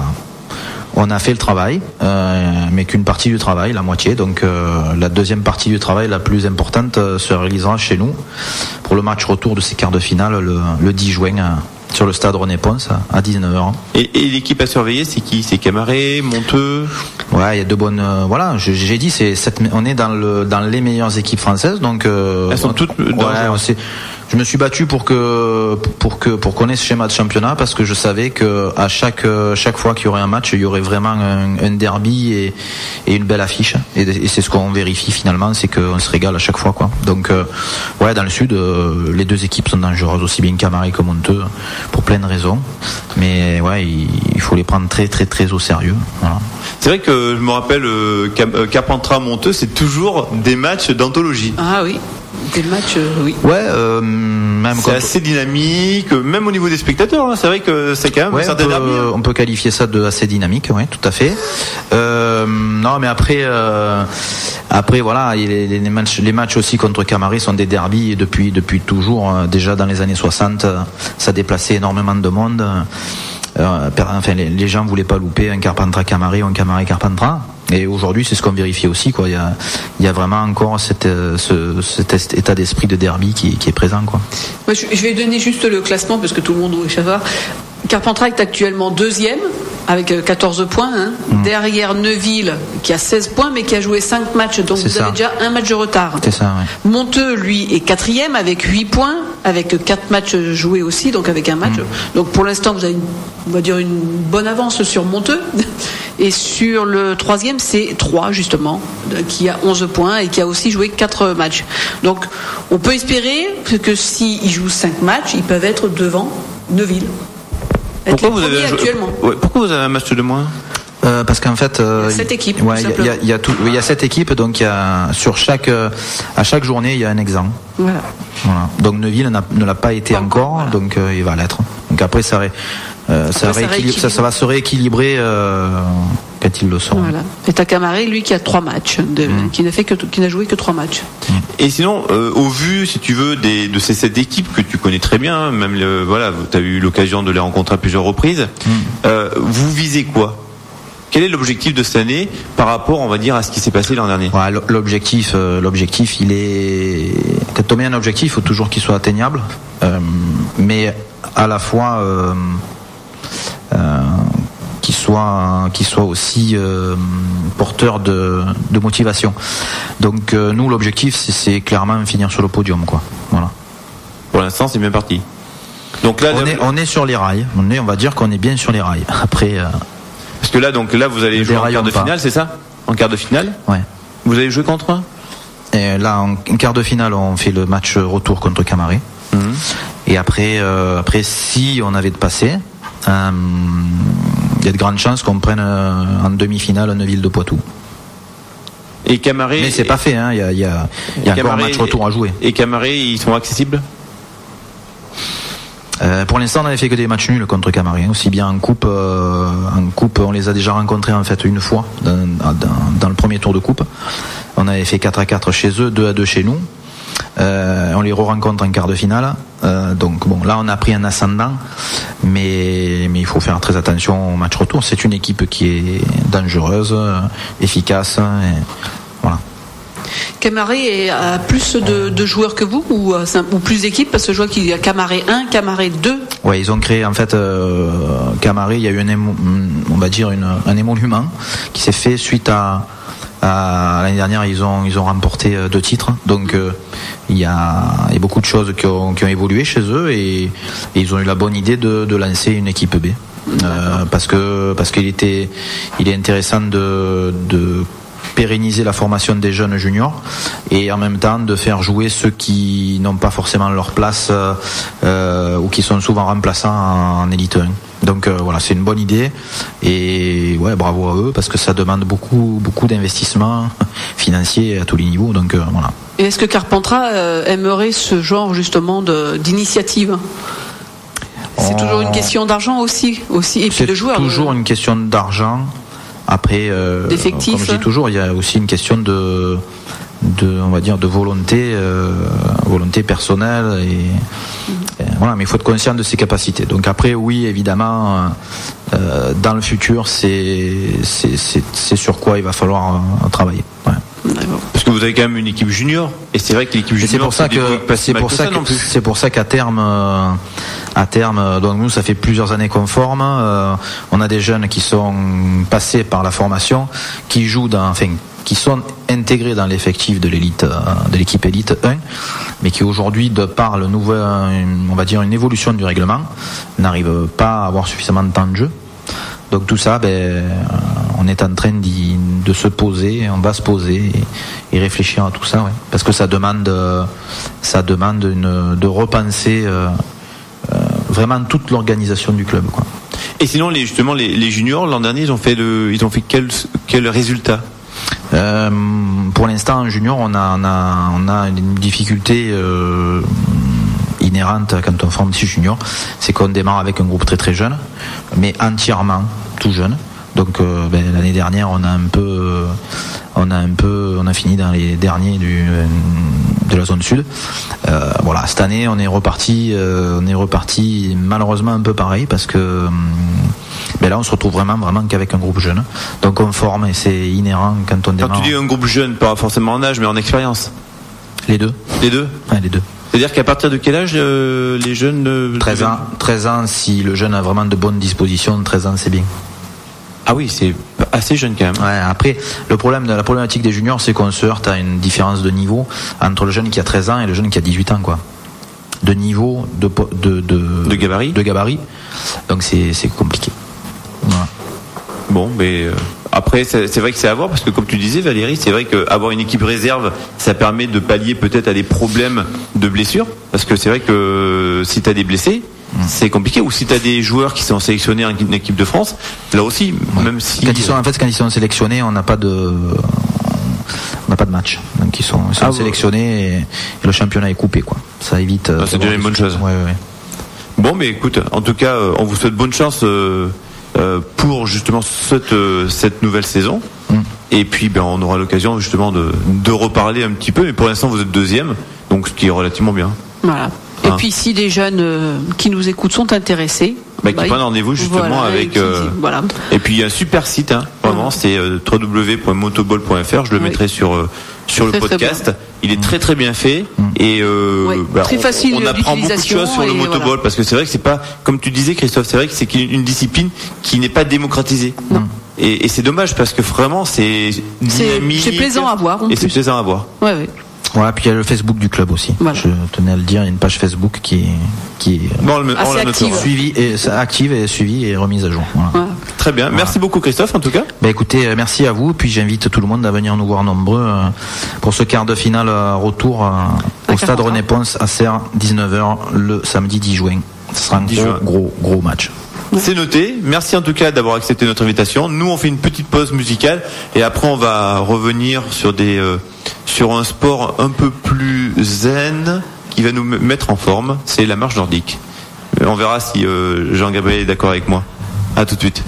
on a fait le travail, mais qu'une partie du travail, la moitié. Donc la deuxième partie du travail, la plus importante, se réalisera chez nous pour le match retour de ces quarts de finale le 10 juin sur le stade René-Ponce à 19h. Et l'équipe à surveiller, c'est qui? C'est Camaret, Monteux? Ouais, il y a 2 bonnes. Voilà, j'ai dit, on est dans les meilleures équipes françaises, donc. Elles sont toutes. Je me suis battu pour qu'on ait ce schéma de championnat, parce que je savais que à chaque fois qu'il y aurait un match, il y aurait vraiment un derby et une belle affiche. Et c'est ce qu'on vérifie finalement, c'est qu'on se régale à chaque fois, quoi. Donc ouais, dans le sud, les 2 équipes sont dangereuses, aussi bien Camaret que Monteux, pour plein de raisons. Mais ouais, il faut les prendre très très très au sérieux. Voilà. C'est vrai que je me rappelle Carpentras-Monteux, c'est toujours des matchs d'anthologie. Ah oui. Des matchs, oui. Ouais, même c'est assez dynamique, même au niveau des spectateurs. Hein, c'est vrai que c'est quand même un certain derby. On peut qualifier ça de assez dynamique, ouais, tout à fait. Non, mais après voilà, les matchs aussi contre Camaret sont des derbys depuis toujours. Déjà dans les années 60, ça déplaçait énormément de monde. Enfin, les gens voulaient pas louper un Carpentras-Camaret ou un Camaret-Carpentras. Et aujourd'hui, c'est ce qu'on vérifie aussi, quoi. Il y a vraiment encore cet état d'esprit de derby qui est présent, quoi. Moi, je vais donner juste le classement parce que tout le monde doit savoir. Carpentras est actuellement 2e avec 14 points, hein. Derrière Neuville qui a 16 points mais qui a joué 5 matchs, donc vous avez déjà un match de retard. C'est ça, ouais. Monteux, lui, est 4e avec 8 points, avec 4 matchs joués aussi, donc avec un match. Donc pour l'instant, vous avez une bonne avance sur Monteux. Et sur le 3e, c'est 3 justement, qui a 11 points et qui a aussi joué 4 matchs. Donc on peut espérer que s'ils jouent 5 matchs, ils peuvent être devant Neuville. Pourquoi vous avez un match de moins? Parce qu'en fait, il y a 7 équipes. Ouais, il y a 7 équipes, donc à chaque journée, il y a un examen. Voilà. Donc Neuville ne l'a pas été encore, voilà. Donc il va l'être. Donc après, ça va se rééquilibrer quand ils le sont. Voilà. Et t'as Camaret, lui, qui a 3 matchs, qui n'a joué que 3 matchs. Et sinon, au vu, si tu veux, de ces 7 équipes que tu connais très bien, même tu as eu l'occasion de les rencontrer à plusieurs reprises, vous visez quoi? Quel est l'objectif de cette année par rapport, on va dire, à ce qui s'est passé l'an dernier? Ouais, l'objectif, il est. Quand on met un objectif, il faut toujours qu'il soit atteignable, mais à la fois qu'il soit aussi porteur de motivation. Donc nous, l'objectif, c'est clairement finir sur le podium, quoi. Voilà. Pour l'instant, c'est bien parti. Donc là, on est sur les rails. On va dire qu'on est bien sur les rails. Après. Parce que là, vous allez jouer en quart de finale, c'est ça? En quart de finale? Ouais. Vous allez jouer contre un? Et là, en quart de finale, on fait le match retour contre Camaret. Et après, si on avait de passer, il y a de grandes chances qu'on prenne en demi-finale Neuville de Poitou. Et Camaret. Mais c'est pas fait, hein. Il y a encore un match retour à jouer. Et Camaret, ils sont accessibles? Pour l'instant, on avait fait que des matchs nuls contre Camaret, aussi bien en coupe, on les a déjà rencontrés en fait une fois dans le premier tour de coupe. On avait fait 4-4 chez eux, 2-2 chez nous. On les re-rencontre en quart de finale. Donc bon, là on a pris un ascendant, mais il faut faire très attention au match retour. C'est une équipe qui est dangereuse, efficace. Et voilà. Camaret a plus de joueurs que vous ou plus d'équipes, parce que je vois qu'il y a Camaret 1, Camaret 2. Ouais, ils ont créé en fait Camaret, il y a eu un émolument qui s'est fait suite à l'année dernière, ils ont remporté 2 titres. Donc il y a beaucoup de choses qui ont évolué chez eux et ils ont eu la bonne idée de lancer une équipe B. Parce qu'il est intéressant de pérenniser la formation des jeunes juniors et en même temps de faire jouer ceux qui n'ont pas forcément leur place ou qui sont souvent remplaçants en Élite 1. Donc voilà, c'est une bonne idée et ouais, bravo à eux parce que ça demande beaucoup d'investissements financiers à tous les niveaux. Donc voilà. Et est-ce que Carpentras aimerait ce genre justement d'initiative? C'est toujours une question d'argent aussi et puis de joueurs. C'est toujours une question d'argent. Après, comme je dis toujours, il y a aussi une question de on va dire de volonté personnelle et voilà, mais il faut être conscient de ses capacités. Donc après, oui, évidemment, dans le futur, c'est sur quoi il va falloir travailler. Ouais. Parce que vous avez quand même une équipe junior, et c'est vrai que l'équipe junior, c'est pour ça qu'à terme, donc nous, ça fait plusieurs années qu'on forme. On a des jeunes qui sont passés par la formation, qui sont intégrés dans l'effectif de l'élite, de l'équipe élite 1, mais qui aujourd'hui, de par on va dire une évolution du règlement, n'arrivent pas à avoir suffisamment de temps de jeu. Donc tout ça, on est en train de se poser, on va se poser et réfléchir à tout ça, ouais. Parce que ça demande de repenser vraiment toute l'organisation du club, quoi. Et sinon, les juniors l'an dernier, ils ont fait quel résultat? Pour l'instant, en junior, on a une difficulté inhérente quand on forme 6 juniors, c'est qu'on démarre avec un groupe très très jeune, mais entièrement tout jeune. Donc l'année dernière, on a fini dans les derniers de la zone sud. Voilà, cette année, on est reparti malheureusement un peu pareil, parce que là, on se retrouve vraiment qu'avec un groupe jeune. Donc on forme, et c'est inhérent quand on démarre. Quand tu dis un groupe jeune, pas forcément en âge, mais en expérience. Les deux. Les deux. Ouais, les deux. C'est-à-dire qu'à partir de quel âge les jeunes 13 ans, si le jeune a vraiment de bonnes dispositions, 13 ans, c'est bien. Ah oui, c'est assez jeune quand même. Ouais, après, la problématique des juniors, c'est qu'on se heurte à une différence de niveau entre le jeune qui a 13 ans et le jeune qui a 18 ans, quoi. De niveau, de gabarit. De gabarit. Donc c'est compliqué. Voilà. Bon, mais après, c'est vrai que c'est à voir, parce que comme tu disais, Valérie, c'est vrai qu'avoir une équipe réserve, ça permet de pallier peut-être à des problèmes de blessures, parce que c'est vrai que si tu as des blessés, c'est compliqué. Ou si tu as des joueurs qui sont sélectionnés en équipe de France, là aussi, même si quand ils sont sélectionnés, on n'a pas de match. Donc ils sont sélectionnés et le championnat est coupé, quoi. Ça évite. C'est déjà une bonne chose. Ouais. Bon, mais écoute, en tout cas, on vous souhaite bonne chance pour justement cette nouvelle saison. Et puis on aura l'occasion justement de reparler un petit peu, mais pour l'instant vous êtes deuxième, donc ce qui est relativement bien. Voilà. Et puis si des jeunes qui nous écoutent sont intéressés, qui prennent rendez-vous justement avec voilà. Et puis il y a un super site, vraiment, c'est www.motoball.fr, je le mettrai sur le podcast. Il est très très bien fait et très facile. On apprend beaucoup de choses sur le motoball, voilà. Parce que c'est vrai que c'est pas, comme tu disais Christophe, c'est vrai que c'est une discipline qui n'est pas démocratisée. Et c'est dommage, parce que vraiment c'est plaisant à voir. Et c'est plaisant à voir. Ouais. Ouais, puis il y a le Facebook du club aussi. Voilà. Je tenais à le dire, il y a une page Facebook qui est assez active. Active et suivie et remise à jour. Voilà. Ouais. Très bien. Voilà. Merci beaucoup Christophe en tout cas. Écoutez, merci à vous. Puis j'invite tout le monde à venir nous voir nombreux pour ce quart de finale retour au stade René Ponce à Serres, 19h le samedi 10 juin. Ce sera un gros match. C'est noté. Merci en tout cas d'avoir accepté notre invitation. Nous on fait une petite pause musicale et après on va revenir sur un sport un peu plus zen qui va nous mettre en forme, c'est la marche nordique. On verra si Jean-Gabriel est d'accord avec moi. À tout de suite.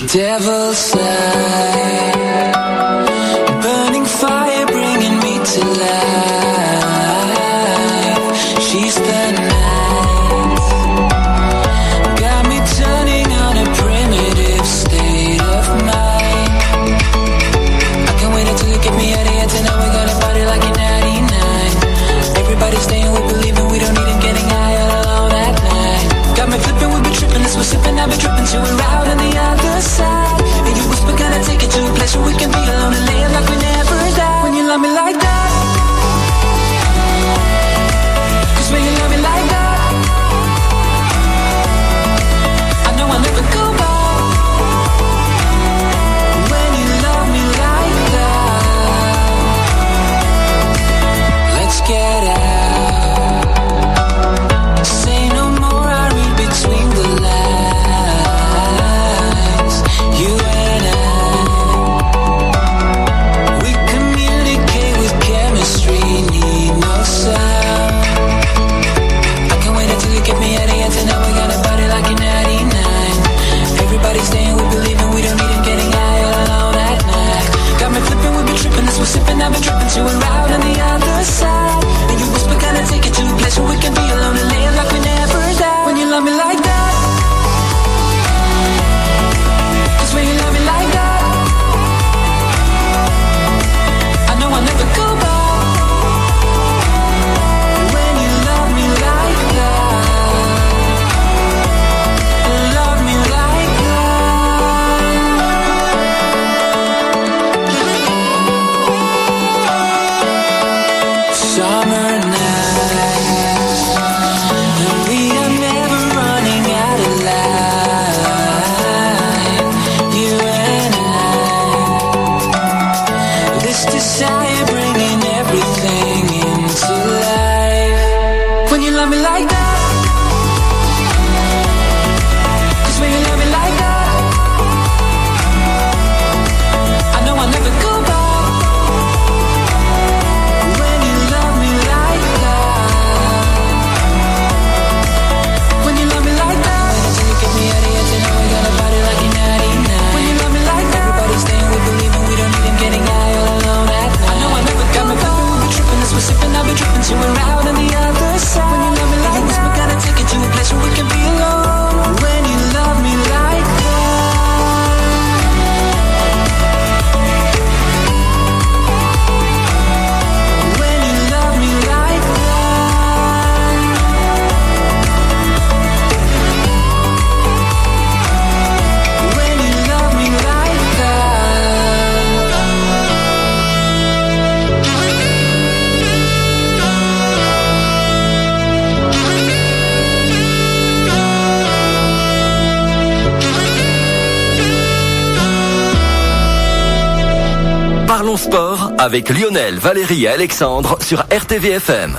We're sipping, I've been tripping till we're out on the other side. And you whisper, gonna take it to a place where we can be alone and live like we never died. When you love me like that, like that? 'Cause when you love me like that, I know I'll never go back. When you love me like that, when you love me like that, so you get me out of here tonight, we got a party like a 99. When you love me like that, everybody's staying, we believe in, we don't need them getting high all alone at night. I know I'll never go back. We'll be tripping as we're sipping, I'll be tripping till we're out on the other side. When you love me like that, we're gonna take it to a place where we can be alone. When you love me like that, when you love me like that, when you love me like Parlons sport avec Lionel, Valérie et Alexandre sur RTVFM.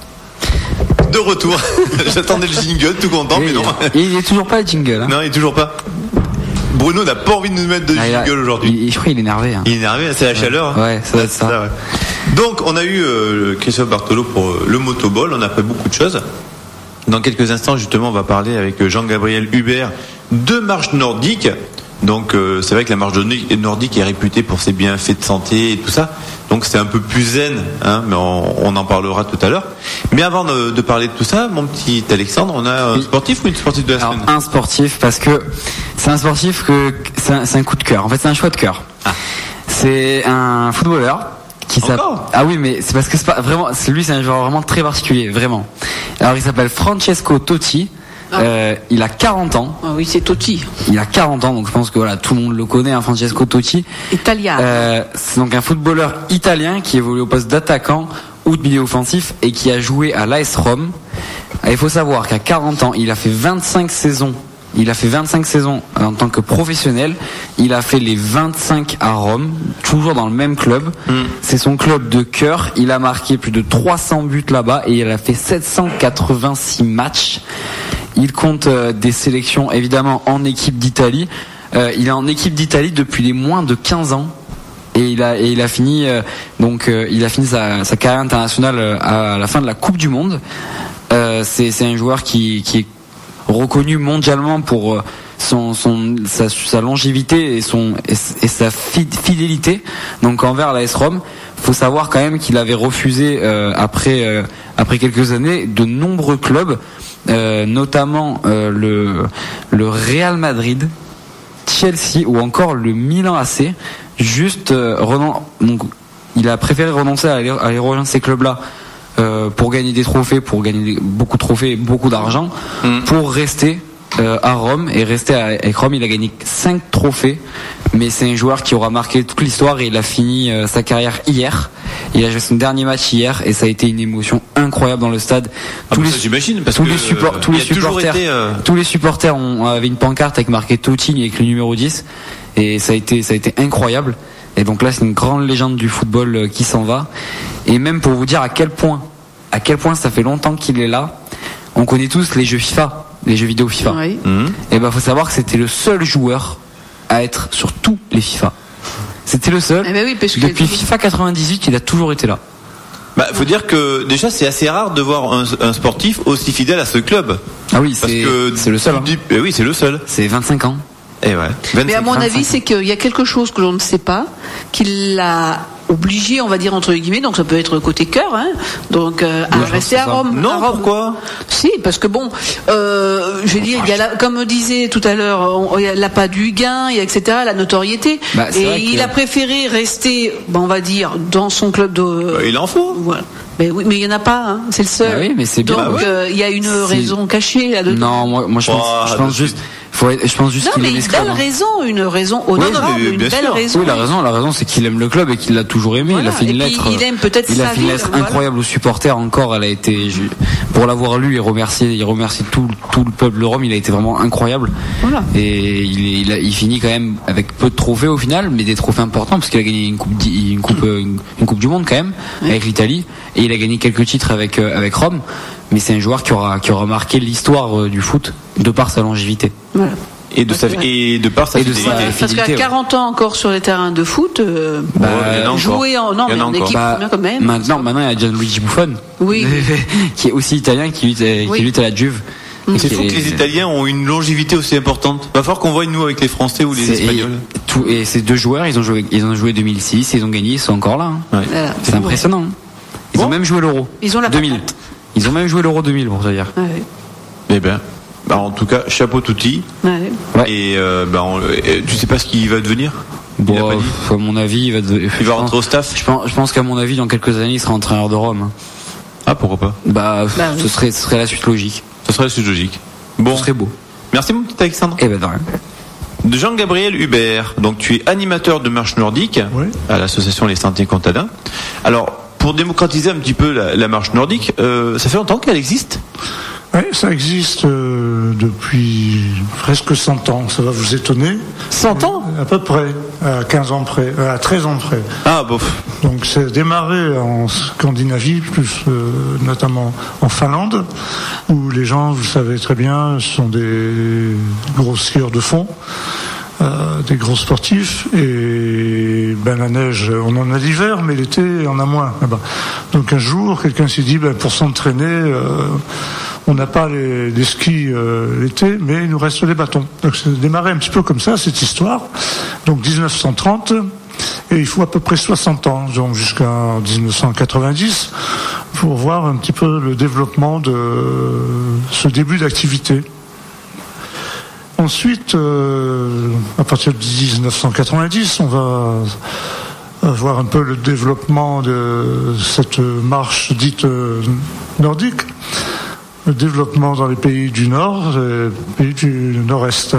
De retour. J'attendais le jingle, tout content, mais non. Il est toujours pas le jingle. Hein. Non, il est toujours pas. Bruno n'a pas envie de nous mettre de jingle aujourd'hui. Je crois qu'il est énervé. Hein. Il est énervé, c'est la chaleur. Ouais, ça doit être ça. Ouais. Donc, on a eu Christophe Barthelot pour le motoball. On a fait beaucoup de choses. Dans quelques instants, justement, on va parler avec Jean-Gabriel Hubert de marche nordique. Donc, c'est vrai que la marche nordique est réputée pour ses bienfaits de santé et tout ça. Donc, c'est un peu plus zen, hein, mais on en parlera tout à l'heure. Mais avant de parler de tout ça, mon petit Alexandre, on a un sportif ou une sportive de la semaine ? Un sportif, parce que c'est un sportif c'est un coup de cœur. En fait, c'est un choix de cœur. Ah. C'est un footballeur qui s'appelle. Ah oui, mais c'est parce que c'est pas vraiment. Lui, c'est un joueur vraiment très particulier, vraiment. Alors, il s'appelle Francesco Totti. Il a 40 ans. Ah oui, c'est Totti. Il a 40 ans, donc je pense que voilà, tout le monde le connaît, hein, Francesco Totti. Italien. C'est donc un footballeur italien qui évolue au poste d'attaquant ou de milieu offensif et qui a joué à l'AS Rome. Il faut savoir qu'à 40 ans, il a fait 25 saisons. Il a fait 25 saisons en tant que professionnel. Il a fait les 25 à Rome, toujours dans le même club. C'est son club de cœur. Il a marqué plus de 300 buts là-bas et il a fait 786 matchs. Il compte des sélections évidemment en équipe d'Italie. Il est en équipe d'Italie depuis les moins de 15 ans. Et il a fini sa carrière internationale à la fin de la Coupe du Monde. C'est un joueur qui est reconnu mondialement pour sa longévité et sa fidélité donc envers l'AS Rome. Faut savoir quand même qu'il avait refusé après quelques années de nombreux clubs, notamment le Real Madrid, Chelsea ou encore le Milan AC. Donc il a préféré renoncer à aller rejoindre ces clubs-là pour gagner des trophées, pour gagner beaucoup de trophées et beaucoup d'argent, pour rester à Rome. Et rester avec Rome, il a gagné 5 trophées, mais c'est un joueur qui aura marqué toute l'histoire et il a fini sa carrière hier. Il a joué son dernier match hier et ça a été une émotion incroyable dans le stade. Tous les supporters avaient une pancarte avec marqué Totti avec le numéro 10 et ça a été incroyable. Et donc là, c'est une grande légende du football qui s'en va. Et même pour vous dire à quel point ça fait longtemps qu'il est là. On connaît tous les jeux FIFA, les jeux vidéo FIFA. Oui. Et faut savoir que c'était le seul joueur à être sur tous les FIFA. C'était le seul. Oui, depuis FIFA 98, il a toujours été là. Faut dire que déjà c'est assez rare de voir un sportif aussi fidèle à ce club. Ah oui, c'est le seul. Hein. Oui, c'est le seul. C'est 25 ans. Et ouais. Mais à mon avis, c'est qu'il y a quelque chose que l'on ne sait pas, qu'il l'a obligé, on va dire entre guillemets, donc ça peut être côté cœur, hein, donc à rester à Rome. Non, pourquoi ? Si, parce que bon, je veux dire, il y a comme disait tout à l'heure, il y a l'appât du gain, il y a etc. la notoriété, et il a préféré rester, on va dire, dans son club de. Il en faut. Voilà. Mais oui, mais il y en a pas, hein, c'est le seul. Oui, mais c'est bien. Donc il y a une raison cachée là-dedans. Non, moi je pense juste. Je pense juste qu'il aime ce club. Une raison honorable, une belle raison. Oui, la raison, c'est qu'il aime le club et qu'il l'a toujours aimé. Voilà. Il a fait une lettre. Il aime peut-être il a fait une lettre incroyable aux supporters encore. Elle a été, pour l'avoir lu et il remercie tout le peuple de Rome. Il a été vraiment incroyable. Voilà. Et il finit quand même avec peu de trophées au final, mais des trophées importants parce qu'il a gagné une coupe du monde quand même avec l'Italie et il a gagné quelques titres avec Rome. mais c'est un joueur qui aura marqué l'histoire du foot de par sa longévité. Voilà. Et de par sa fidélité. Parce qu'à 40 ans encore sur les terrains de foot, jouer en équipe première quand même. Maintenant, il y a Gianluigi Buffon, qui est aussi italien, qui lutte à la Juve. C'est fou que les Italiens ont une longévité aussi importante. Va falloir qu'on voit nous avec les Français ou les Espagnols. Et ces deux joueurs, ils ont joué 2006, ils ont gagné, ils sont encore là. Ouais. Voilà. C'est impressionnant. Ils ont même joué l'Euro. Ils ont la 2000. patate. Ils ont même joué l'Euro 2000 pour te dire. Ouais. Eh ben, en tout cas, chapeau tutti. Ouais. Et tu sais pas ce qu'il va devenir. Bon, à mon avis, il va rentrer au staff. Je pense qu'à mon avis, dans quelques années, il sera entraîneur de Rome. Ah, pourquoi pas. Ce serait la suite logique. Ce serait la suite logique. Bon. Ce serait beau. Merci mon petit Alexandre. Eh ben, de rien. De Jean-Gabriel Hubert. Donc tu es animateur de marche nordique à l'association Les Sentiers Contadins. Alors, pour démocratiser un petit peu la marche nordique, ça fait longtemps qu'elle existe ? Oui, ça existe depuis presque 100 ans, ça va vous étonner. 100 ans ? À peu près, à 15 ans près, à 13 ans près. Ah, bof. Donc c'est démarré en Scandinavie, plus notamment en Finlande, où les gens, vous savez très bien, sont des gros skieurs de fond. Des gros sportifs, et la neige on en a l'hiver, mais l'été on a moins là-bas. Donc un jour quelqu'un s'est dit pour s'entraîner on n'a pas les skis l'été, mais il nous reste les bâtons. Donc c'est démarré un petit peu comme ça cette histoire. Donc 1930, et il faut à peu près 60 ans, donc jusqu'à 1990, pour voir un petit peu le développement de ce début d'activité. Ensuite, à partir de 1990, on va voir un peu le développement de cette marche dite nordique, le développement dans les pays du Nord, les pays du Nord-Est.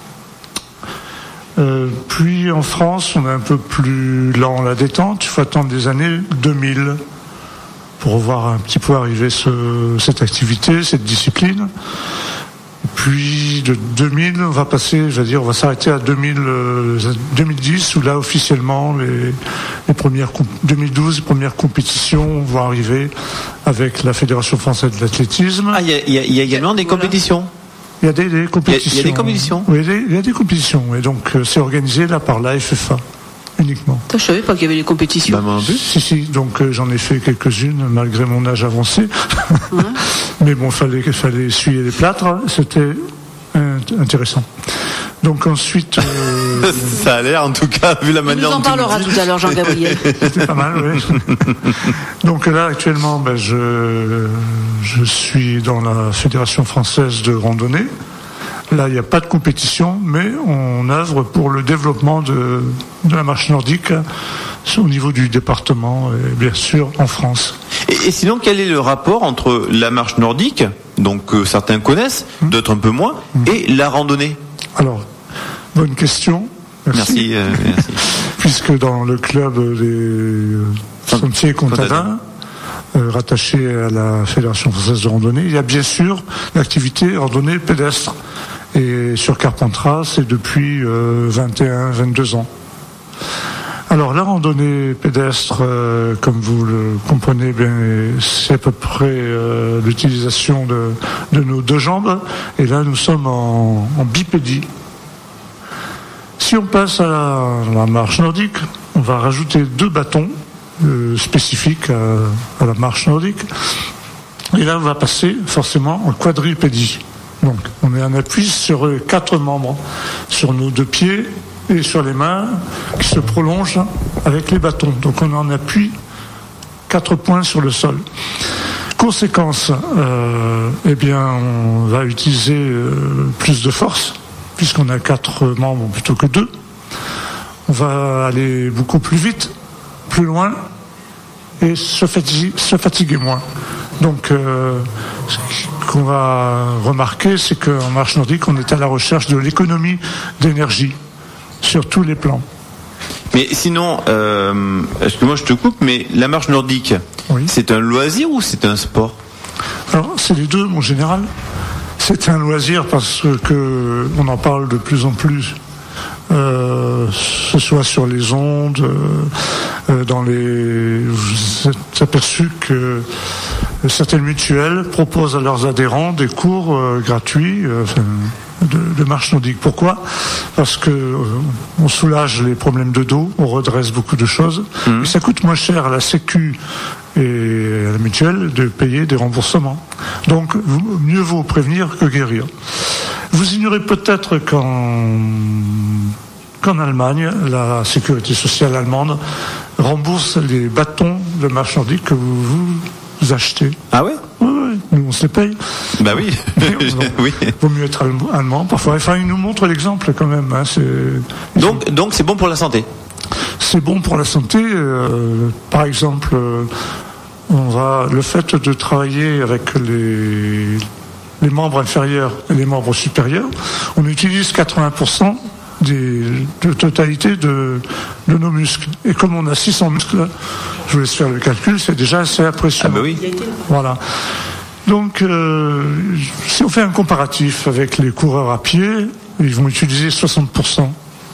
Puis en France, on est un peu plus lent la détente, il faut attendre les années 2000 pour voir un petit peu arriver cette activité, cette discipline. Puis de 2000, on va s'arrêter à 2010, où là officiellement les premières 2012, les premières compétitions vont arriver avec la Fédération française de l'athlétisme. Ah, il y a également des compétitions. Il y a des compétitions. Il y a des compétitions. Oui, il y a des compétitions, et donc c'est organisé là par la FFA. Uniquement. Je savais pas qu'il y avait des compétitions. Moi non plus. Si, donc j'en ai fait quelques-unes malgré mon âge avancé. Mais bon, fallait essuyer les plâtres, c'était intéressant. Donc ensuite... Ça a l'air en tout cas, vu la manière dont on nous en parlera tout à l'heure, Jean-Gabriel. C'était pas mal, oui. Donc là, actuellement, je suis dans la Fédération française de randonnée. Là, il n'y a pas de compétition, mais on œuvre pour le développement de la marche nordique au niveau du département et bien sûr en France. Et sinon, quel est le rapport entre la marche nordique, donc que certains connaissent, d'autres un peu moins, et la randonnée ? Alors, bonne question. Merci. Puisque dans le club des Sentiers Contadins, rattaché à la Fédération française de randonnée, il y a bien sûr l'activité randonnée pédestre. Et sur Carpentras, c'est depuis 22 ans. Alors la randonnée pédestre, comme vous le comprenez bien, c'est à peu près l'utilisation de nos deux jambes. Et là, nous sommes en bipédie. Si on passe à la marche nordique, on va rajouter 2 bâtons spécifiques à la marche nordique. Et là, on va passer forcément en quadripédie. Donc, on est en appui sur 4 membres, sur nos 2 pieds et sur les mains qui se prolongent avec les bâtons. Donc, on en appuie 4 points sur le sol. Conséquence, on va utiliser plus de force, puisqu'on a 4 membres plutôt que 2. On va aller beaucoup plus vite, plus loin, et se fatiguer moins. Donc, ce qu'on va remarquer, c'est qu'en marche nordique, on est à la recherche de l'économie d'énergie sur tous les plans. Mais sinon, excuse-moi, je te coupe, mais la marche nordique, c'est un loisir ou c'est un sport ? Alors, c'est les deux, en général. C'est un loisir parce que on en parle de plus en plus. Ce soit sur les ondes, vous êtes aperçu que certaines mutuelles proposent à leurs adhérents des cours gratuits de marche nordique. Pourquoi ? Parce que on soulage les problèmes de dos, on redresse beaucoup de choses, et ça coûte moins cher à la Sécu et à la mutuelle de payer des remboursements. Donc mieux vaut prévenir que guérir. Vous ignorez peut-être qu'en Allemagne, la sécurité sociale allemande rembourse les bâtons de marche nordique que vous achetez. Ah ouais ? Oui, nous on se les paye. Bah oui. Oui. Vaut mieux être allemand parfois. Enfin, il nous montre l'exemple quand même. Hein. Donc c'est bon pour la santé. C'est bon pour la santé. Par exemple, le fait de travailler avec les membres inférieurs et les membres supérieurs, on utilise 80% de totalité de nos muscles. Et comme on a 600 muscles, je vous laisse faire le calcul, c'est déjà assez impressionnant. Ah bah oui. Voilà. Donc, si on fait un comparatif avec les coureurs à pied, ils vont utiliser 60%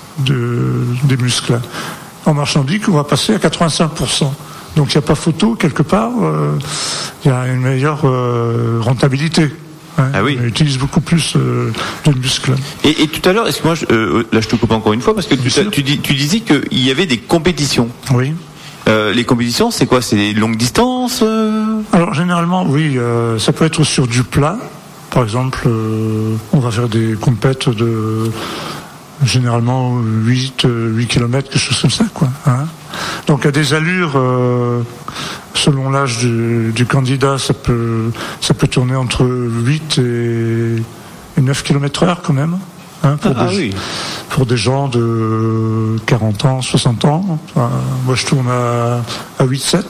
des muscles. En marche nordique, on va passer à 85%. Donc, il n'y a pas photo, quelque part, il y a une meilleure rentabilité. Ah oui. On utilise beaucoup plus de muscles. Et tout à l'heure, excuse-moi, là je te coupe encore une fois, parce que tu disais qu'il y avait des compétitions. Oui. Les compétitions, c'est quoi ? C'est des longues distances Alors généralement, oui, ça peut être sur du plat. Par exemple, on va faire des compètes de généralement 8 km, quelque chose comme ça, quoi. Hein. Donc à des allures, selon l'âge du candidat, ça peut tourner entre 8 et 9 km/h quand même. Hein, pour des gens de 40 ans, 60 ans. Enfin, moi je tourne à 8-7.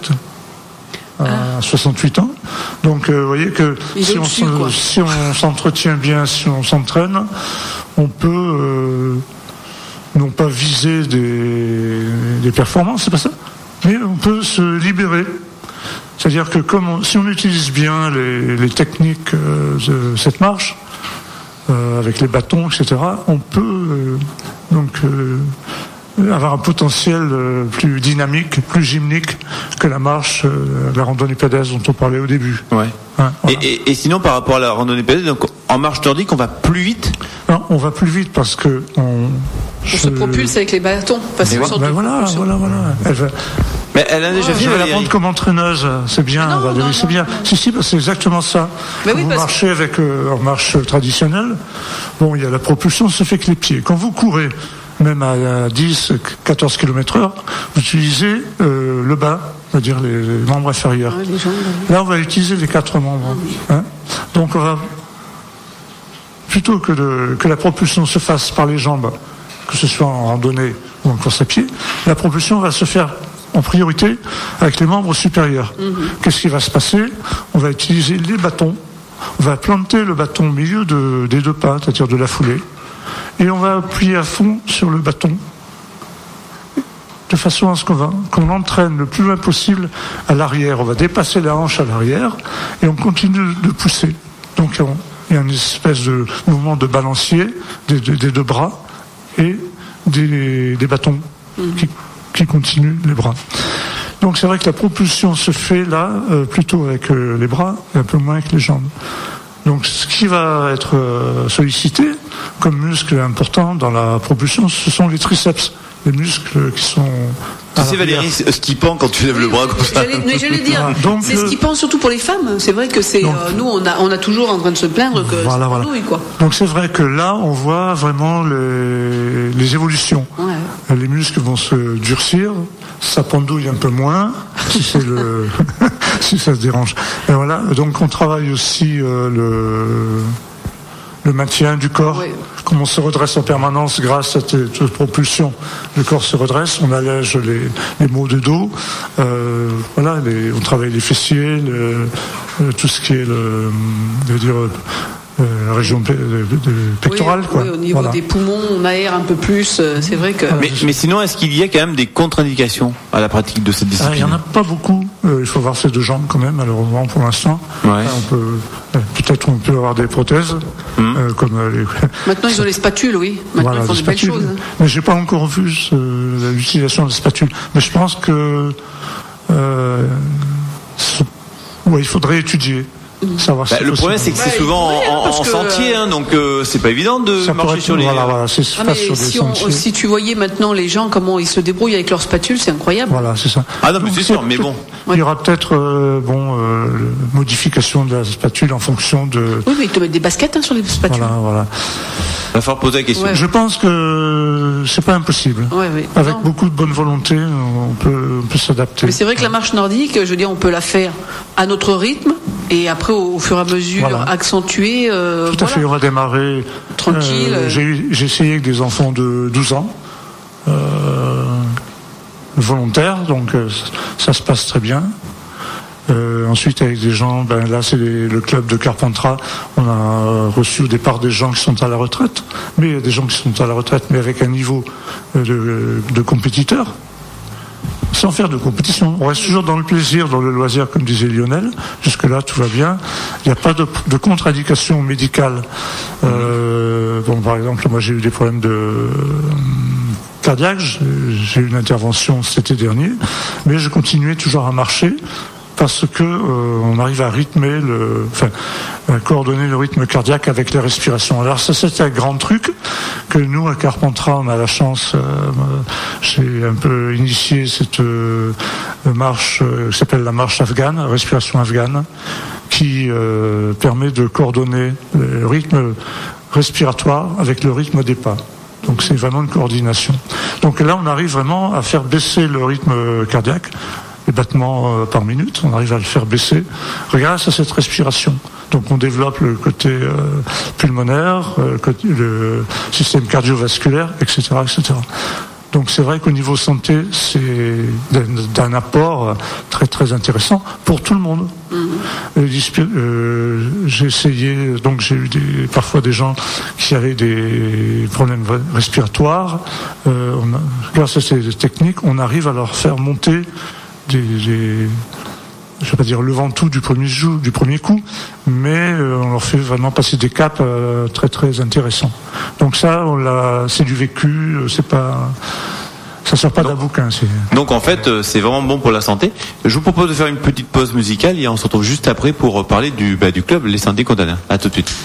À 68 ans. Donc vous voyez que si on s'entretient bien, si on s'entraîne, on peut non pas viser des performances, c'est pas ça, mais on peut se libérer. C'est-à-dire que si on utilise bien les techniques de cette marche, avec les bâtons, etc., on peut avoir un potentiel plus dynamique, plus gymnique que la marche, la randonnée pédestre dont on parlait au début. Ouais. Hein, voilà. Et sinon, par rapport à la randonnée pédestre, donc en marche nordique, on va plus vite ? Non, on va plus vite parce que on se propulse avec les bâtons. Voilà. Mais elle a déjà fait. Je vais la prendre comme entraîneuse, c'est bien, Valérie, c'est bien. Si, c'est exactement ça. Mais quand vous marchez en marche traditionnelle, bon, il y a la propulsion, se fait que les pieds. Quand vous courez, même à 10, 14 km/h, vous utilisez le bas, c'est-à-dire les membres inférieurs. Ouais, les jambes, oui. Là, on va utiliser les 4 membres. Hein. Donc, on va plutôt que la propulsion se fasse par les jambes, que ce soit en randonnée ou en course à pied, la propulsion va se faire en priorité avec les membres supérieurs. Qu'est-ce qui va se passer ? On va utiliser les bâtons, on va planter le bâton au milieu des deux pas, c'est-à-dire de la foulée, et on va appuyer à fond sur le bâton, de façon à ce qu'on entraîne le plus loin possible à l'arrière. On va dépasser la hanche à l'arrière, et on continue de pousser. Donc il y a une espèce de mouvement de balancier des deux bras et des bâtons qui continuent les bras. Donc c'est vrai que la propulsion se fait là plutôt avec les bras et un peu moins avec les jambes. Donc ce qui va être sollicité comme muscle important dans la propulsion, ce sont les triceps, les muscles qui sont... Tu sais Valérie, ce qui pend quand tu lèves le bras comme ça. J'allais dire, donc, c'est ce qui pend surtout pour les femmes. C'est vrai que c'est nous on a toujours en train de se plaindre que voilà. Douille, quoi. Donc c'est vrai que là on voit vraiment les évolutions. Ouais. Les muscles vont se durcir, ça pendouille un peu moins si c'est si ça se dérange. Et voilà, donc on travaille aussi le maintien du corps. Oui. Comme on se redresse en permanence grâce à cette propulsion, le corps se redresse, on allège les maux de dos, on travaille les fessiers, tout ce qui est la région pectorale. Oui, au niveau des poumons, on aère un peu plus, c'est vrai que... Mais sinon, est-ce qu'il y a quand même des contre-indications à la pratique de cette discipline ? Il n'y en a pas beaucoup. Il faut avoir ses deux jambes quand même, malheureusement, pour l'instant. Ouais. Peut-être on peut avoir des prothèses. Maintenant, ils ont les spatules, oui. Maintenant, ils font des belles choses. Mais j'ai pas encore vu l'utilisation des spatules. Mais je pense que Ouais, il faudrait étudier. Le problème, c'est que c'est souvent en sentier, donc c'est pas évident de marcher sur les. Voilà, c'est sur des sentiers. Si tu voyais maintenant les gens comment ils se débrouillent avec leur spatule, c'est incroyable. Voilà, c'est ça. Ah non, mais c'est sûr, mais bon. Il y aura peut-être modification de la spatule en fonction de. Oui, mais ils te mettent des baskets sur les spatules. Voilà. Il va falloir poser la question. Ouais. Je pense que c'est pas impossible. Avec beaucoup de bonne volonté, on peut s'adapter. Mais c'est vrai que la marche nordique, je veux dire, on peut la faire à notre rythme et après au fur et à mesure accentuer. Tout à fait, on va démarrer tranquille. J'ai essayé avec des enfants de 12 ans. Volontaires, donc ça se passe très bien. Ensuite, avec des gens, là c'est le club de Carpentras. On a reçu au départ des gens qui sont à la retraite, mais il y a des gens qui sont à la retraite, mais avec un niveau de compétiteurs, sans faire de compétition. On reste toujours dans le plaisir, dans le loisir, comme disait Lionel. Jusque-là, tout va bien. Il n'y a pas de contre-indication médicale. Par exemple, moi j'ai eu des problèmes cardiaques. J'ai eu une intervention cet été dernier, mais je continuais toujours à marcher. Parce que on arrive à rythmer à coordonner le rythme cardiaque avec les respirations. Alors ça, c'est un grand truc que nous à Carpentras, on a la chance. J'ai un peu initié cette marche qui s'appelle la marche afghane, respiration afghane, qui permet de coordonner le rythme respiratoire avec le rythme des pas. Donc c'est vraiment une coordination. Donc là, on arrive vraiment à faire baisser le rythme cardiaque. Les battements par minute, on arrive à le faire baisser grâce à cette respiration. Donc on développe le côté pulmonaire, le système cardiovasculaire, etc., etc. Donc c'est vrai qu'au niveau santé, c'est d'un apport très très intéressant pour tout le monde. J'ai essayé, donc j'ai eu parfois des gens qui avaient des problèmes respiratoires. Grâce à ces techniques, on arrive à leur faire monter je vais pas dire le ventoux du premier coup, mais on leur fait vraiment passer des caps très très intéressants. Donc ça, c'est du vécu, ça sort pas d'un bouquin. Donc en fait, c'est vraiment bon pour la santé. Je vous propose de faire une petite pause musicale et on se retrouve juste après pour parler du club Les Saints Condamnés. À tout de suite.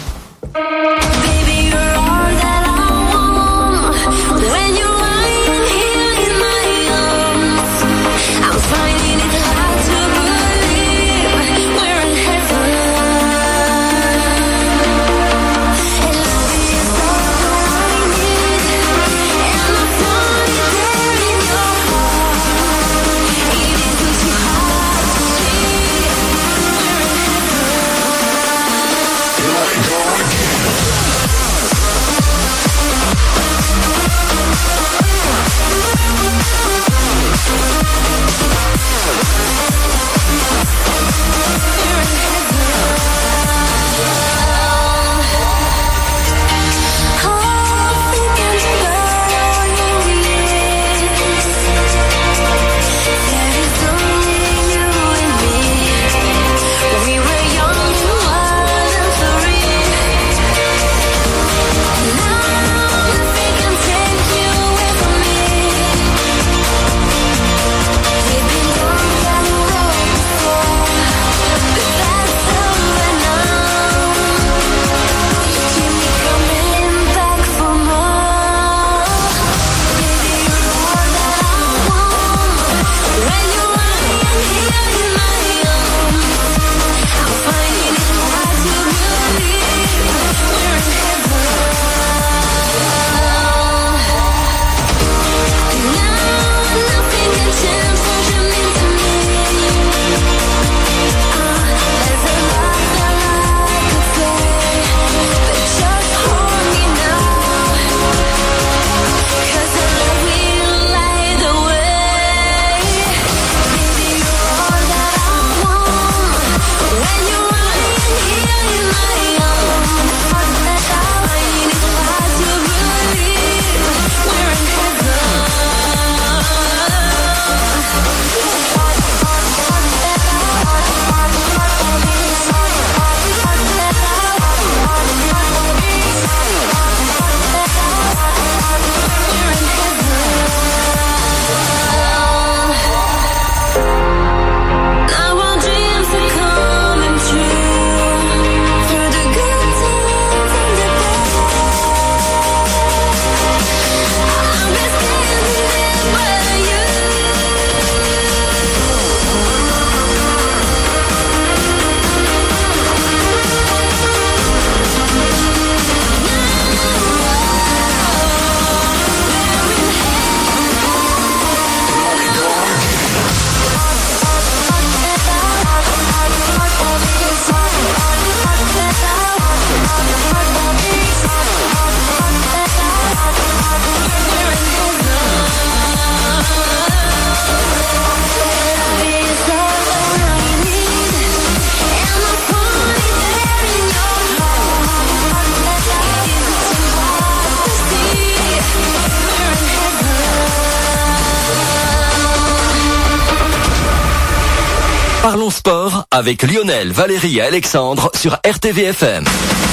Parlons sport avec Lionel, Valérie et Alexandre sur RTVFM.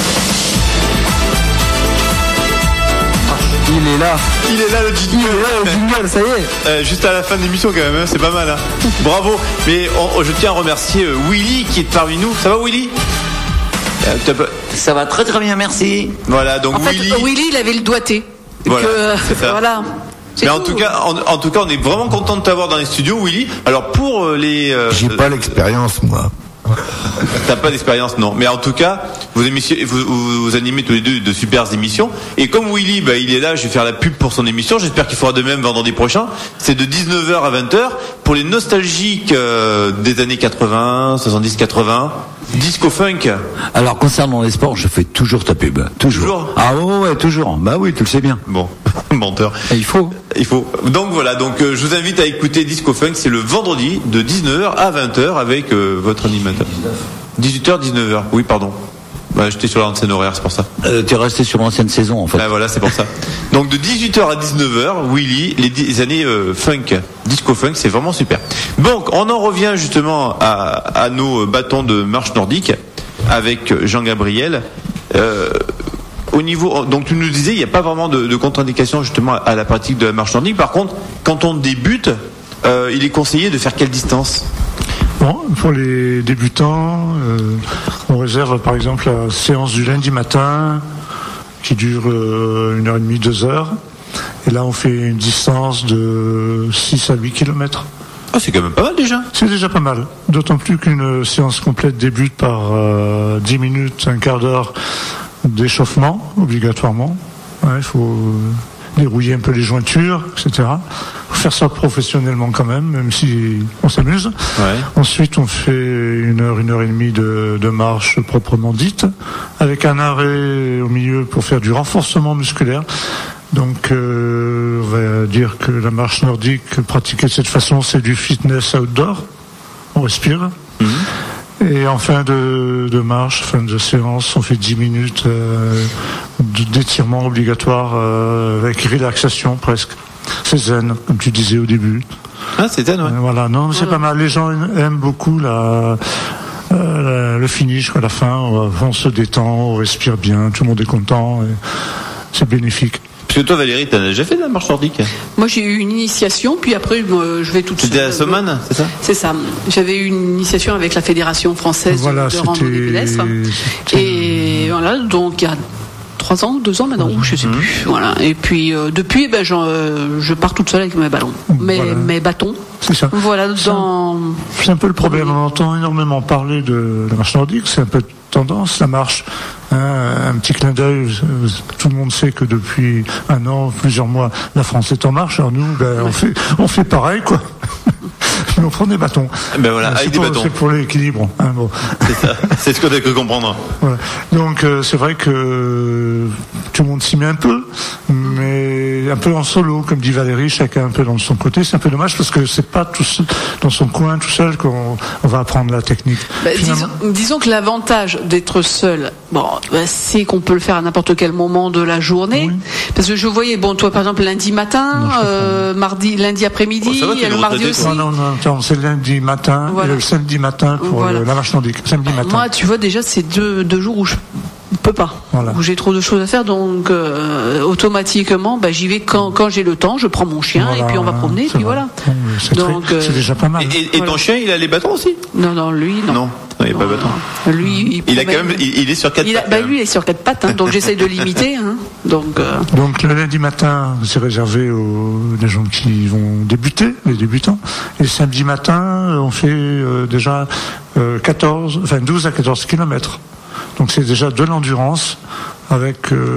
Il est là. Il est là le jingle, ça y est. Juste à la fin de l'émission quand même, hein, c'est pas mal. Hein. Bravo. Mais je tiens à remercier Willy qui est parmi nous. Ça va Willy? Ça va très très bien, merci. Voilà, donc en fait, Willy, il avait le doigté. Voilà, c'est ça. Voilà. Mais en tout cas, on est vraiment content de t'avoir dans les studios, Willy. Alors pour les, j'ai pas l'expérience, moi. T'as pas d'expérience, non. Mais en tout cas, vous animez tous les deux de super émissions. Et comme Willy, il est là, je vais faire la pub pour son émission. J'espère qu'il fera de même vendredi prochain. C'est de 19h à 20h pour les nostalgiques des années 80, 70, 80. Disco funk. Alors concernant les sports, je fais toujours ta pub. Toujours. Ah ouais, toujours. Bah oui, tu le sais bien. Bon, menteur. Il faut. Donc voilà, je vous invite à écouter Disco Funk, c'est le vendredi de 19h à 20h avec votre animateur. 18h, 19h, oui pardon. J'étais sur l'ancienne horaire, c'est pour ça. T'es resté sur l'ancienne saison en fait. Voilà, c'est pour ça. Donc de 18h à 19h, Willy, les années funk, Disco Funk, c'est vraiment super. Donc on en revient justement à nos bâtons de marche nordique avec Jean-Gabriel. Au niveau, donc tu nous disais, il n'y a pas vraiment de contre-indication justement à la pratique de la marche nordique. Par contre, quand on débute, il est conseillé de faire quelle distance? Bon, pour les débutants, on réserve par exemple la séance du lundi matin qui dure 1h30, 2h. Et là, on fait une distance de 6 à 8 km. Ah, c'est quand même pas mal déjà. C'est déjà pas mal. D'autant plus qu'une séance complète débute par 10 minutes, un quart d'heure d'échauffement, obligatoirement. Il faut dérouiller un peu les jointures, etc. Faut faire ça professionnellement quand même si on s'amuse. Ouais. Ensuite, on fait 1h et demie de marche proprement dite, avec un arrêt au milieu pour faire du renforcement musculaire. Donc, on va dire que la marche nordique pratiquée de cette façon, c'est du fitness outdoor. On respire. Et en fin de marche, fin de séance, on fait 10 minutes d'étirement obligatoire avec relaxation presque. C'est zen, comme tu disais au début. Ah, c'est zen, ouais. Voilà, non, c'est pas mal. Les gens aiment beaucoup le finish, à la fin. On se détend, on respire bien, tout le monde est content. Et c'est bénéfique. Parce que toi, Valérie, t'as déjà fait de la marche nordique? Moi, j'ai eu une initiation, puis après, je vais toute seule. C'était à Soman, c'est ça? C'est ça. J'avais eu une initiation avec la Fédération française de randonnée pédestre. Et voilà, donc il y a 3 ans, 2 ans maintenant, je sais plus. Voilà. Et puis depuis, je pars toute seule avec mes ballons, mes bâtons. C'est ça. Voilà. C'est un peu le problème. On entend énormément parler de la marche nordique. C'est un peu tendance, la marche. Un petit clin d'œil. Tout le monde sait que depuis 1 an, plusieurs mois, la France est en marche. Alors nous, on fait pareil, quoi. Mais on prend des bâtons. Ben voilà, avec des bâtons. C'est pour l'équilibre. Bon. C'est ça. C'est ce qu'on a cru comprendre. Voilà. Donc c'est vrai que tout le monde s'y met un peu, mais un peu en solo, comme dit Valérie, chacun un peu dans son côté. C'est un peu dommage parce que c'est pas tout seul, dans son coin tout seul qu'on va apprendre la technique. Disons que l'avantage d'être seul, c'est qu'on peut le faire à n'importe quel moment de la journée. Oui. Parce que je voyais, toi par exemple lundi matin, lundi après-midi, et le mardi aussi. Non, c'est lundi matin et le samedi matin pour la marche nordique. Samedi matin. Moi, tu vois, déjà, c'est deux jours où je peux pas, où j'ai trop de choses à faire, donc automatiquement, j'y vais quand j'ai le temps, je prends mon chien et puis on va promener, et puis voilà. C'est déjà pas mal. Et ton chien, il a les bâtons aussi? Non, lui, non. Non, il n'y a pas de bâton. Lui, il a quand même, il est sur 4 pattes. Lui, il est sur 4 pattes, donc j'essaye de limiter. Donc le lundi matin, c'est réservé aux gens qui vont débuter, les débutants. Et le samedi matin, on fait déjà 12 à 14 kilomètres. Donc c'est déjà de l'endurance avec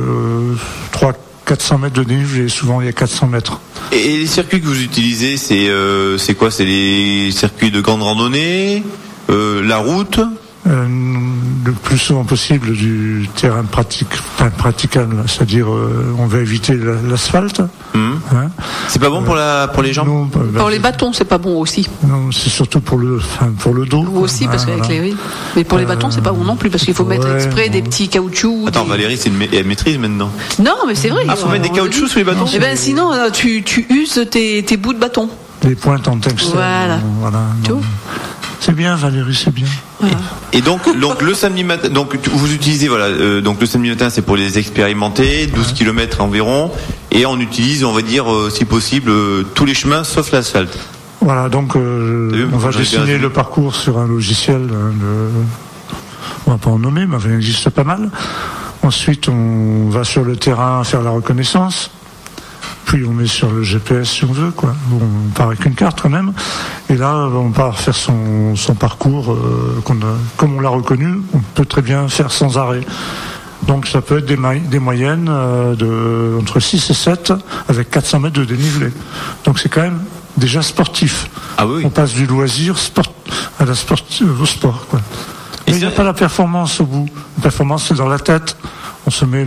400 mètres de dénivelé. Souvent il y a 400 mètres. Et les circuits que vous utilisez, c'est quoi? C'est les circuits de grande randonnée, la route? Le plus souvent possible du terrain praticable, c'est-à-dire on va éviter l'asphalte. C'est pas bon pour les jambes? Non, pour les bâtons, c'est pas bon aussi. Non, c'est surtout pour le dos. Aussi, parce qu'avec les mais pour les bâtons, c'est pas bon non plus, parce qu'il faut mettre exprès des petits caoutchoucs. Attends, Valérie, elle maîtrise maintenant. Non, mais c'est vrai. Faut mettre des caoutchoucs sous les bâtons. Sinon, tu uses tes bouts de bâton. Les pointes en tungstène. Voilà. Tu vois. C'est bien, Valérie, c'est bien. Voilà. Et donc le samedi matin, donc vous utilisez donc le samedi matin c'est pour les expérimenter, 12 km environ, et on utilise, on va dire, si possible, tous les chemins sauf l'asphalte. Voilà, donc on va dessiner le parcours sur un logiciel, on va pas en nommer, mais il existe pas mal. Ensuite, on va sur le terrain faire la reconnaissance. Puis on met sur le GPS si on veut, quoi. On part avec une carte quand même. Et là, on part faire son parcours comme on l'a reconnu. On peut très bien faire sans arrêt. Donc ça peut être des moyennes entre 6 et 7 avec 400 mètres de dénivelé. Donc c'est quand même déjà sportif. Ah oui. On passe du loisir au sport, quoi. Mais il n'y a pas la performance au bout. La performance, c'est dans la tête. On se met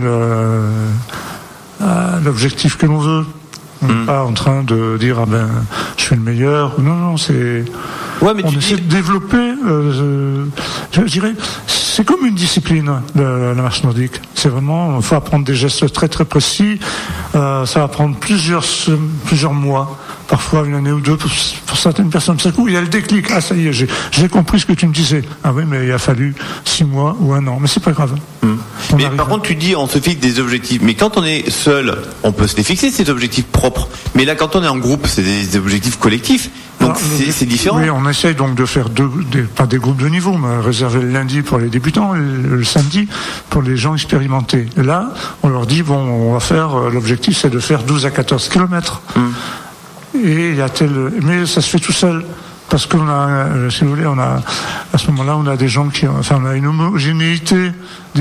l'objectif que l'on veut. On n'est pas en train de dire je suis le meilleur. Non, c'est. Ouais, mais on essaie de développer. Je dirais, c'est comme une discipline la marche nordique. C'est vraiment, il faut apprendre des gestes très très précis. Ça va prendre plusieurs mois. Parfois une année ou deux pour certaines personnes. Ça coup, il y a le déclic. Ah, ça y est, j'ai compris ce que tu me disais. Ah oui, mais il a fallu 6 mois ou 1 an. Mais c'est pas grave. Mais par contre, tu dis, on se fixe des objectifs. Mais quand on est seul, on peut se les fixer, ces objectifs propres. Mais là, quand on est en groupe, c'est des objectifs collectifs. Donc c'est différent. Oui, on essaye donc de faire pas des groupes de niveau, mais réserver le lundi pour les débutants et le samedi pour les gens expérimentés. Et là, on leur dit, on va faire, l'objectif c'est de faire 12 à 14 kilomètres. Et il y a mais ça se fait tout seul. Parce qu'on a, si vous voulez, à ce moment-là, on a des gens on a une homogénéité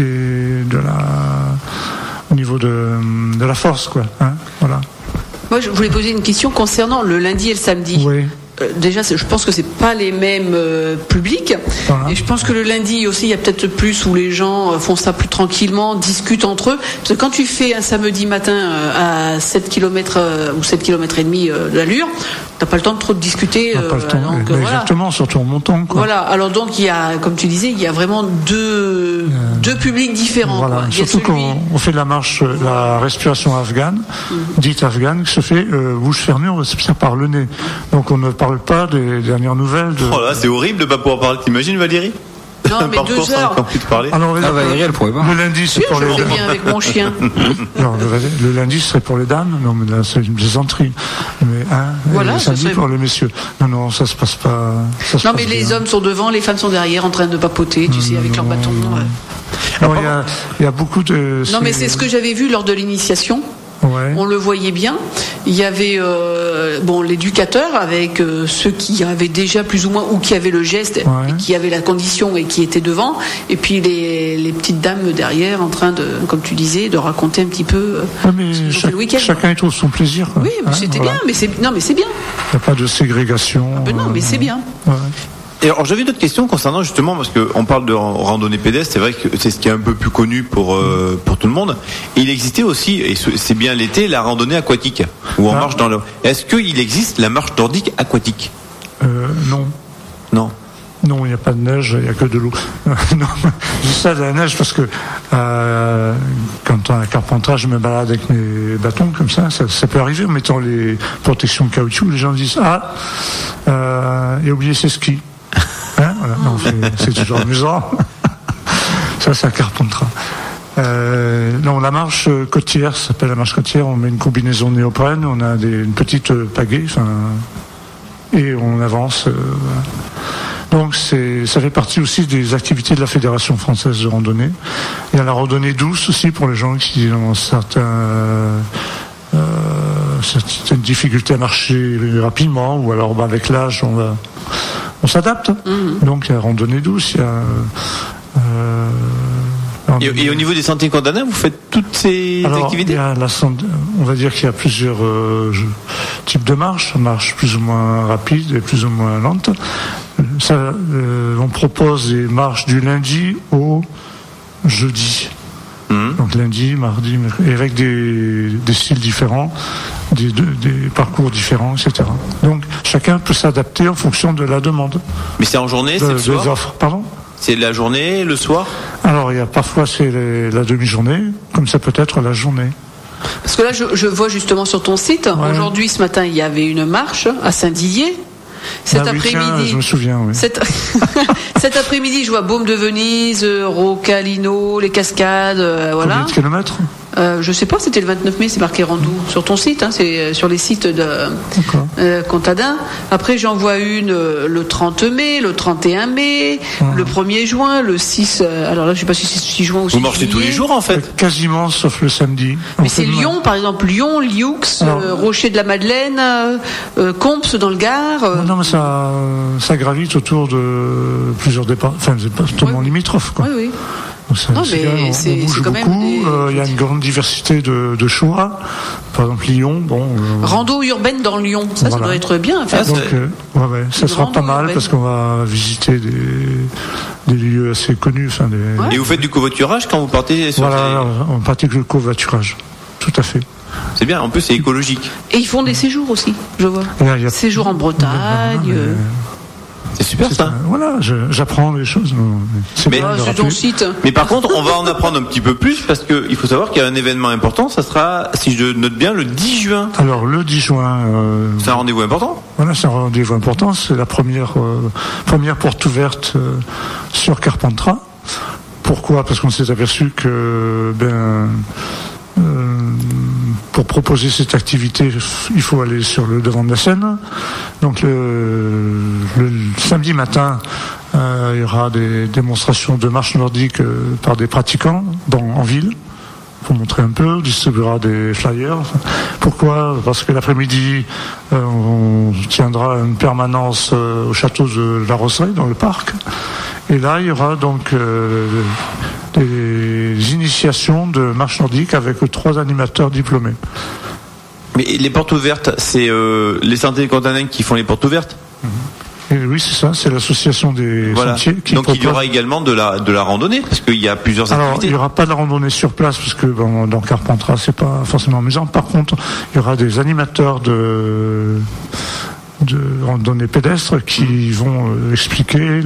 au niveau de la force, quoi. Voilà. Moi, je voulais poser une question concernant le lundi et le samedi. Oui. Déjà, je pense que c'est pas les mêmes publics. Voilà. Et je pense que le lundi aussi, il y a peut-être plus où les gens font ça plus tranquillement, discutent entre eux. Parce que quand tu fais un samedi matin à 7 km ou 7 km et demi d'allure, t'as pas le temps de trop de discuter. Pas le temps. Donc, voilà. Exactement, surtout en montant, quoi. Voilà. Alors donc, il y a, comme tu disais, il y a vraiment deux publics différents. Voilà. Quoi. Surtout qu'on fait la marche, la respiration afghane, dite afghane, qui se fait bouche fermée, on respire par le nez. Donc on ne parle pas des dernières nouvelles. Oh là, c'est horrible de pas pouvoir parler. T'imagines, Valérie? Non, mais 2 heures. Alors, Valérie, elle pourrait pas. Le lundi, c'est pour les dames. Je fais bien avec mon chien. Non, le lundi, ce serait pour les dames. Non, mais là, c'est une plaisanterie. Mais voilà, le samedi pour les messieurs. Non, ça se passe pas. Non, mais les hommes sont devant, les femmes sont derrière, en train de papoter, tu sais, avec leur bâton. Non, il y a beaucoup de. Non, mais c'est ce que j'avais vu lors de l'initiation. Ouais. On le voyait bien. Il y avait l'éducateur avec ceux qui avaient déjà plus ou moins ou qui avaient le geste et qui avaient la condition et qui étaient devant, et puis les petites dames derrière en train de, comme tu disais, de raconter un petit peu le week-end. Chacun y trouve son plaisir. Oui, mais c'était bien. Mais c'est bien. Il n'y a pas de ségrégation. Non, mais c'est bien. Ouais. Et alors j'avais une autre question concernant justement, parce qu'on parle de randonnée pédestre, c'est vrai que c'est ce qui est un peu plus connu pour tout le monde. Et il existait aussi, et c'est bien l'été, la randonnée aquatique, où on marche dans l'eau. Est-ce qu'il existe la marche nordique aquatique? Non. Non. Non, il n'y a pas de neige, il n'y a que de l'eau. Non, je dis ça de la neige parce que quand on a un carpentage, je me balade avec mes bâtons comme ça peut arriver en mettant les protections de caoutchouc. Les gens disent il a oublié ses skis. Voilà. Non, c'est toujours amusant. Ça, c'est un carpentras. Non, la marche côtière, ça s'appelle la marche côtière. On met une combinaison de néoprène, on a une petite pagaie, et on avance. Donc ça fait partie aussi des activités de la Fédération française de randonnée. Il y a la randonnée douce aussi pour les gens qui ont certaines difficultés à marcher rapidement, ou alors avec l'âge on s'adapte. Donc il y a la randonnée douce, il y a et au niveau des sentiers condamnés, vous faites toutes ces activités? On va dire qu'il y a plusieurs types de marches plus ou moins rapides et plus ou moins lentes. On propose des marches du lundi au jeudi. Donc lundi, mardi, mercredi, avec des styles différents, des parcours différents, etc. Donc chacun peut s'adapter en fonction de la demande. Mais c'est en journée, c'est le soir? Des offres, pardon? C'est la journée, le soir? Alors parfois c'est la demi-journée, comme ça peut être la journée. Parce que là je vois justement sur ton site, aujourd'hui ce matin il y avait une marche à Saint-Didier. Cet après-midi, je me souviens, oui. Cet après-midi, je vois Baume de Venise, Rocalino, les Cascades, voilà. Combien de kilomètres? Je sais pas, c'était le 29 mai, c'est marqué Rando sur ton site, hein, c'est sur les sites de Contadin. Après, j'en vois une le 30 mai, le 31 mai, le 1er juin, le 6. Alors là, je sais pas si c'est 6 juin ou 6 Vous marchez tous les jours en fait? Quasiment, sauf le samedi. Mais c'est Lyon, par exemple, Lyon, Lioux, Rocher de la Madeleine, Comps dans le Gard. Non, mais ça gravite autour de plusieurs départs, enfin, départements limitrophes, quoi. Oui, oui. On bouge quand beaucoup. Il y a une grande diversité de choix. Par exemple, Lyon, rando urbaine dans Lyon, ça doit être bien. Enfin, donc, ça sera pas mal parce qu'on va visiter des lieux assez connus. Enfin, Et vous faites du covoiturage quand vous partez sur on pratique le covoiturage. Tout à fait. C'est bien. En plus, c'est écologique. Et ils font des séjours aussi, je vois. Séjours en Bretagne. C'est super ça. Voilà, j'apprends des choses. C'est ton site. Mais par contre, on va en apprendre un petit peu plus parce qu'il faut savoir qu'il y a un événement important. Ça sera, si je note bien, le 10 juin. Alors le 10 juin. C'est un rendez-vous important. Voilà, c'est un rendez-vous important. C'est la première porte ouverte sur Carpentras. Pourquoi ? Parce qu'on s'est aperçu que pour proposer cette activité, il faut aller sur le devant de la scène. Donc le samedi matin, il y aura des démonstrations de marche nordique par des pratiquants en ville. Pour montrer un peu, on distribuera des flyers. Pourquoi ? Parce que l'après-midi, on tiendra une permanence au château de la Roseraie, dans le parc. Et là, il y aura donc des initiations de marche nordique avec 3 animateurs diplômés. Mais les portes ouvertes, c'est les Sentiers Contadin qui font les portes ouvertes ? Et oui, c'est ça, c'est l'association des sentiers qui donc il y aura également de la randonnée, parce qu'il y a plusieurs activités. Alors, il n'y aura pas de la randonnée sur place, parce que dans Carpentras, c'est pas forcément amusant. Par contre, il y aura des animateurs de randonnée pédestre qui vont expliquer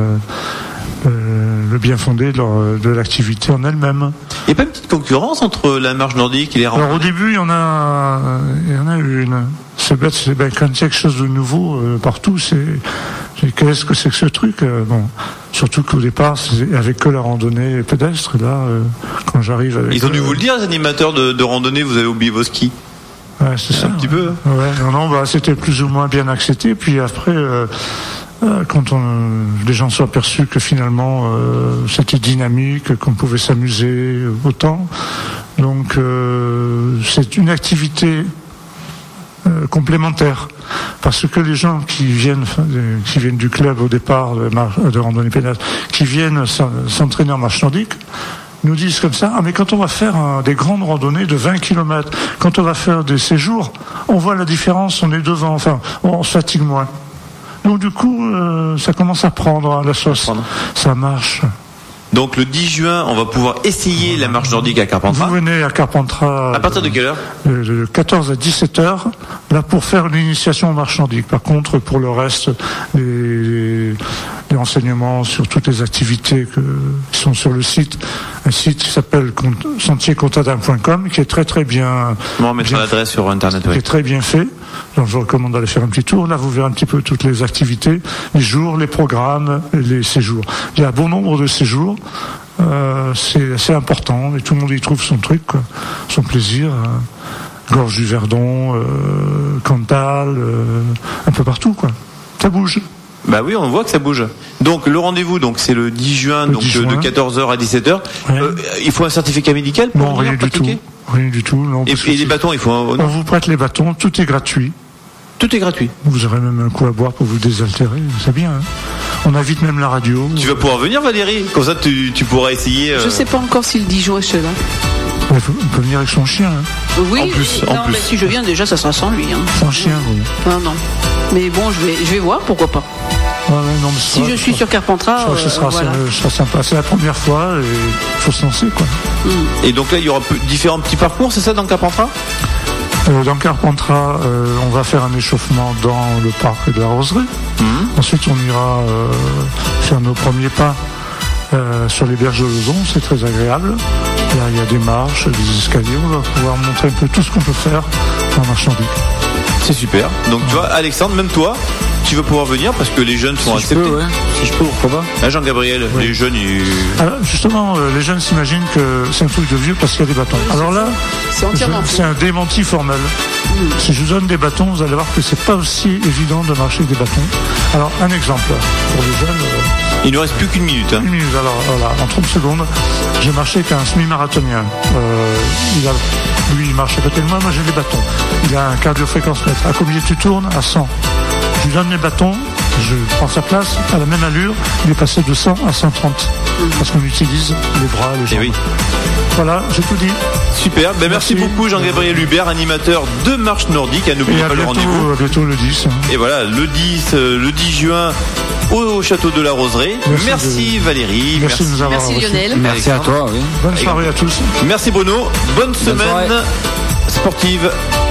le bien fondé de l'activité en elle-même. Il n'y a pas une petite concurrence entre la marche nordique et les randonnées ? Alors au début, il y en a eu une. C'est bête, quand il y a quelque chose de nouveau partout, qu'est-ce que c'est que ce truc ? Surtout qu'au départ, c'est avec que la randonnée pédestre. Et là, quand j'arrive avec... Ils ont dû vous le dire, les animateurs de randonnée, vous avez oublié vos skis. Ouais, c'est ça. Un petit peu. Ouais, c'était plus ou moins bien accepté. Puis après, quand les gens sont aperçus que finalement c'était dynamique, qu'on pouvait s'amuser autant. Donc c'est une activité complémentaire. Parce que les gens qui viennent du club au départ de randonnée pédestre, qui viennent s'entraîner en marche nordique, nous disent comme ça, mais quand on va faire des grandes randonnées de 20 km, quand on va faire des séjours, on voit la différence, on est devant, on se fatigue moins. Donc du coup, ça commence à prendre à la sauce. Ça marche. Donc le 10 juin, on va pouvoir essayer la marche nordique à Carpentras. Vous venez à Carpentras. À partir de quelle heure ? De 14 à 17 heures, là pour faire une initiation en marche nordique. Par contre, pour le reste, les renseignements sur toutes les activités qui sont sur le site, un site qui s'appelle sentiercontadin.com, qui est très très bien. On mettra l'adresse sur internet. Qui est très bien fait. Donc je vous recommande d'aller faire un petit tour. Là, vous verrez un petit peu toutes les activités, les jours, les programmes, les séjours. Il y a un bon nombre de séjours. C'est assez important et tout le monde y trouve son truc, quoi, son plaisir. Gorge du Verdon, Cantal, un peu partout, quoi. Ça bouge. Bah oui, on voit que ça bouge. Donc le rendez-vous, c'est le 10 juin, de 14h à 17h. Ouais. Il faut un certificat médical pour venir rien pratiquer ? Rien du tout. Non, et les bâtons, il faut on vous prête les bâtons, tout est gratuit. Tout est gratuit. Vous aurez même un coup à boire pour vous désaltérer, c'est bien. Hein. On invite même la radio. Tu vas pouvoir venir, Valérie ? Comme ça, tu pourras essayer. Je sais pas encore si le Dijon est là. On peut venir avec son chien. Hein. Oui. En plus. Mais si je viens, déjà, ça sera sans lui. Hein. Sans chien, oui. Non. Mais bon, je vais voir, pourquoi pas. Si je suis sur Carpentras, ce sera sympa. C'est la première fois et il faut se lancer, quoi. Et donc là, il y aura différents petits parcours, c'est ça, dans Carpentras ? Dans Carpentras, on va faire un échauffement dans le parc de la Roseraie. Ensuite, on ira faire nos premiers pas sur les berges de Lauzon, c'est très agréable. Là, il y a des marches, des escaliers, on va pouvoir montrer un peu tout ce qu'on peut faire en marche nordique. C'est super. Donc tu vois, Alexandre, même toi, tu vas pouvoir venir parce que les jeunes sont acceptés. Si je peux, pourquoi pas. Jean-Gabriel, les jeunes, Alors, justement, les jeunes s'imaginent que c'est un truc de vieux parce qu'il y a des bâtons. Alors là, c'est un démenti formel. Si je vous donne des bâtons, vous allez voir que c'est pas aussi évident de marcher avec des bâtons. Alors, un exemple pour les jeunes. Il ne reste plus qu'une minute. Une minute. Alors voilà, en 30 secondes, j'ai marché avec un semi-marathonien. Lui, il marche à côté de moi j'ai des bâtons. Il a un cardio-fréquence-mètre. À combien tu tournes? À 100. Je lui donne les bâtons, je prends sa place, à la même allure, il est passé de 100 à 130. Parce qu'on utilise les bras, les jambes. Oui. Voilà, j'ai tout dit. Super, merci beaucoup Jean-Gabriel Hubert, animateur de marche nordique. N'oubliez pas le rendez-vous. À bientôt le 10. Et voilà, le 10 juin au château de la Roseraie. Merci Valérie. Merci de nous avoir reçus. Lionel. Merci à toi. Oui. Bonne soirée à tous. Merci Bruno. Bonne semaine sportive.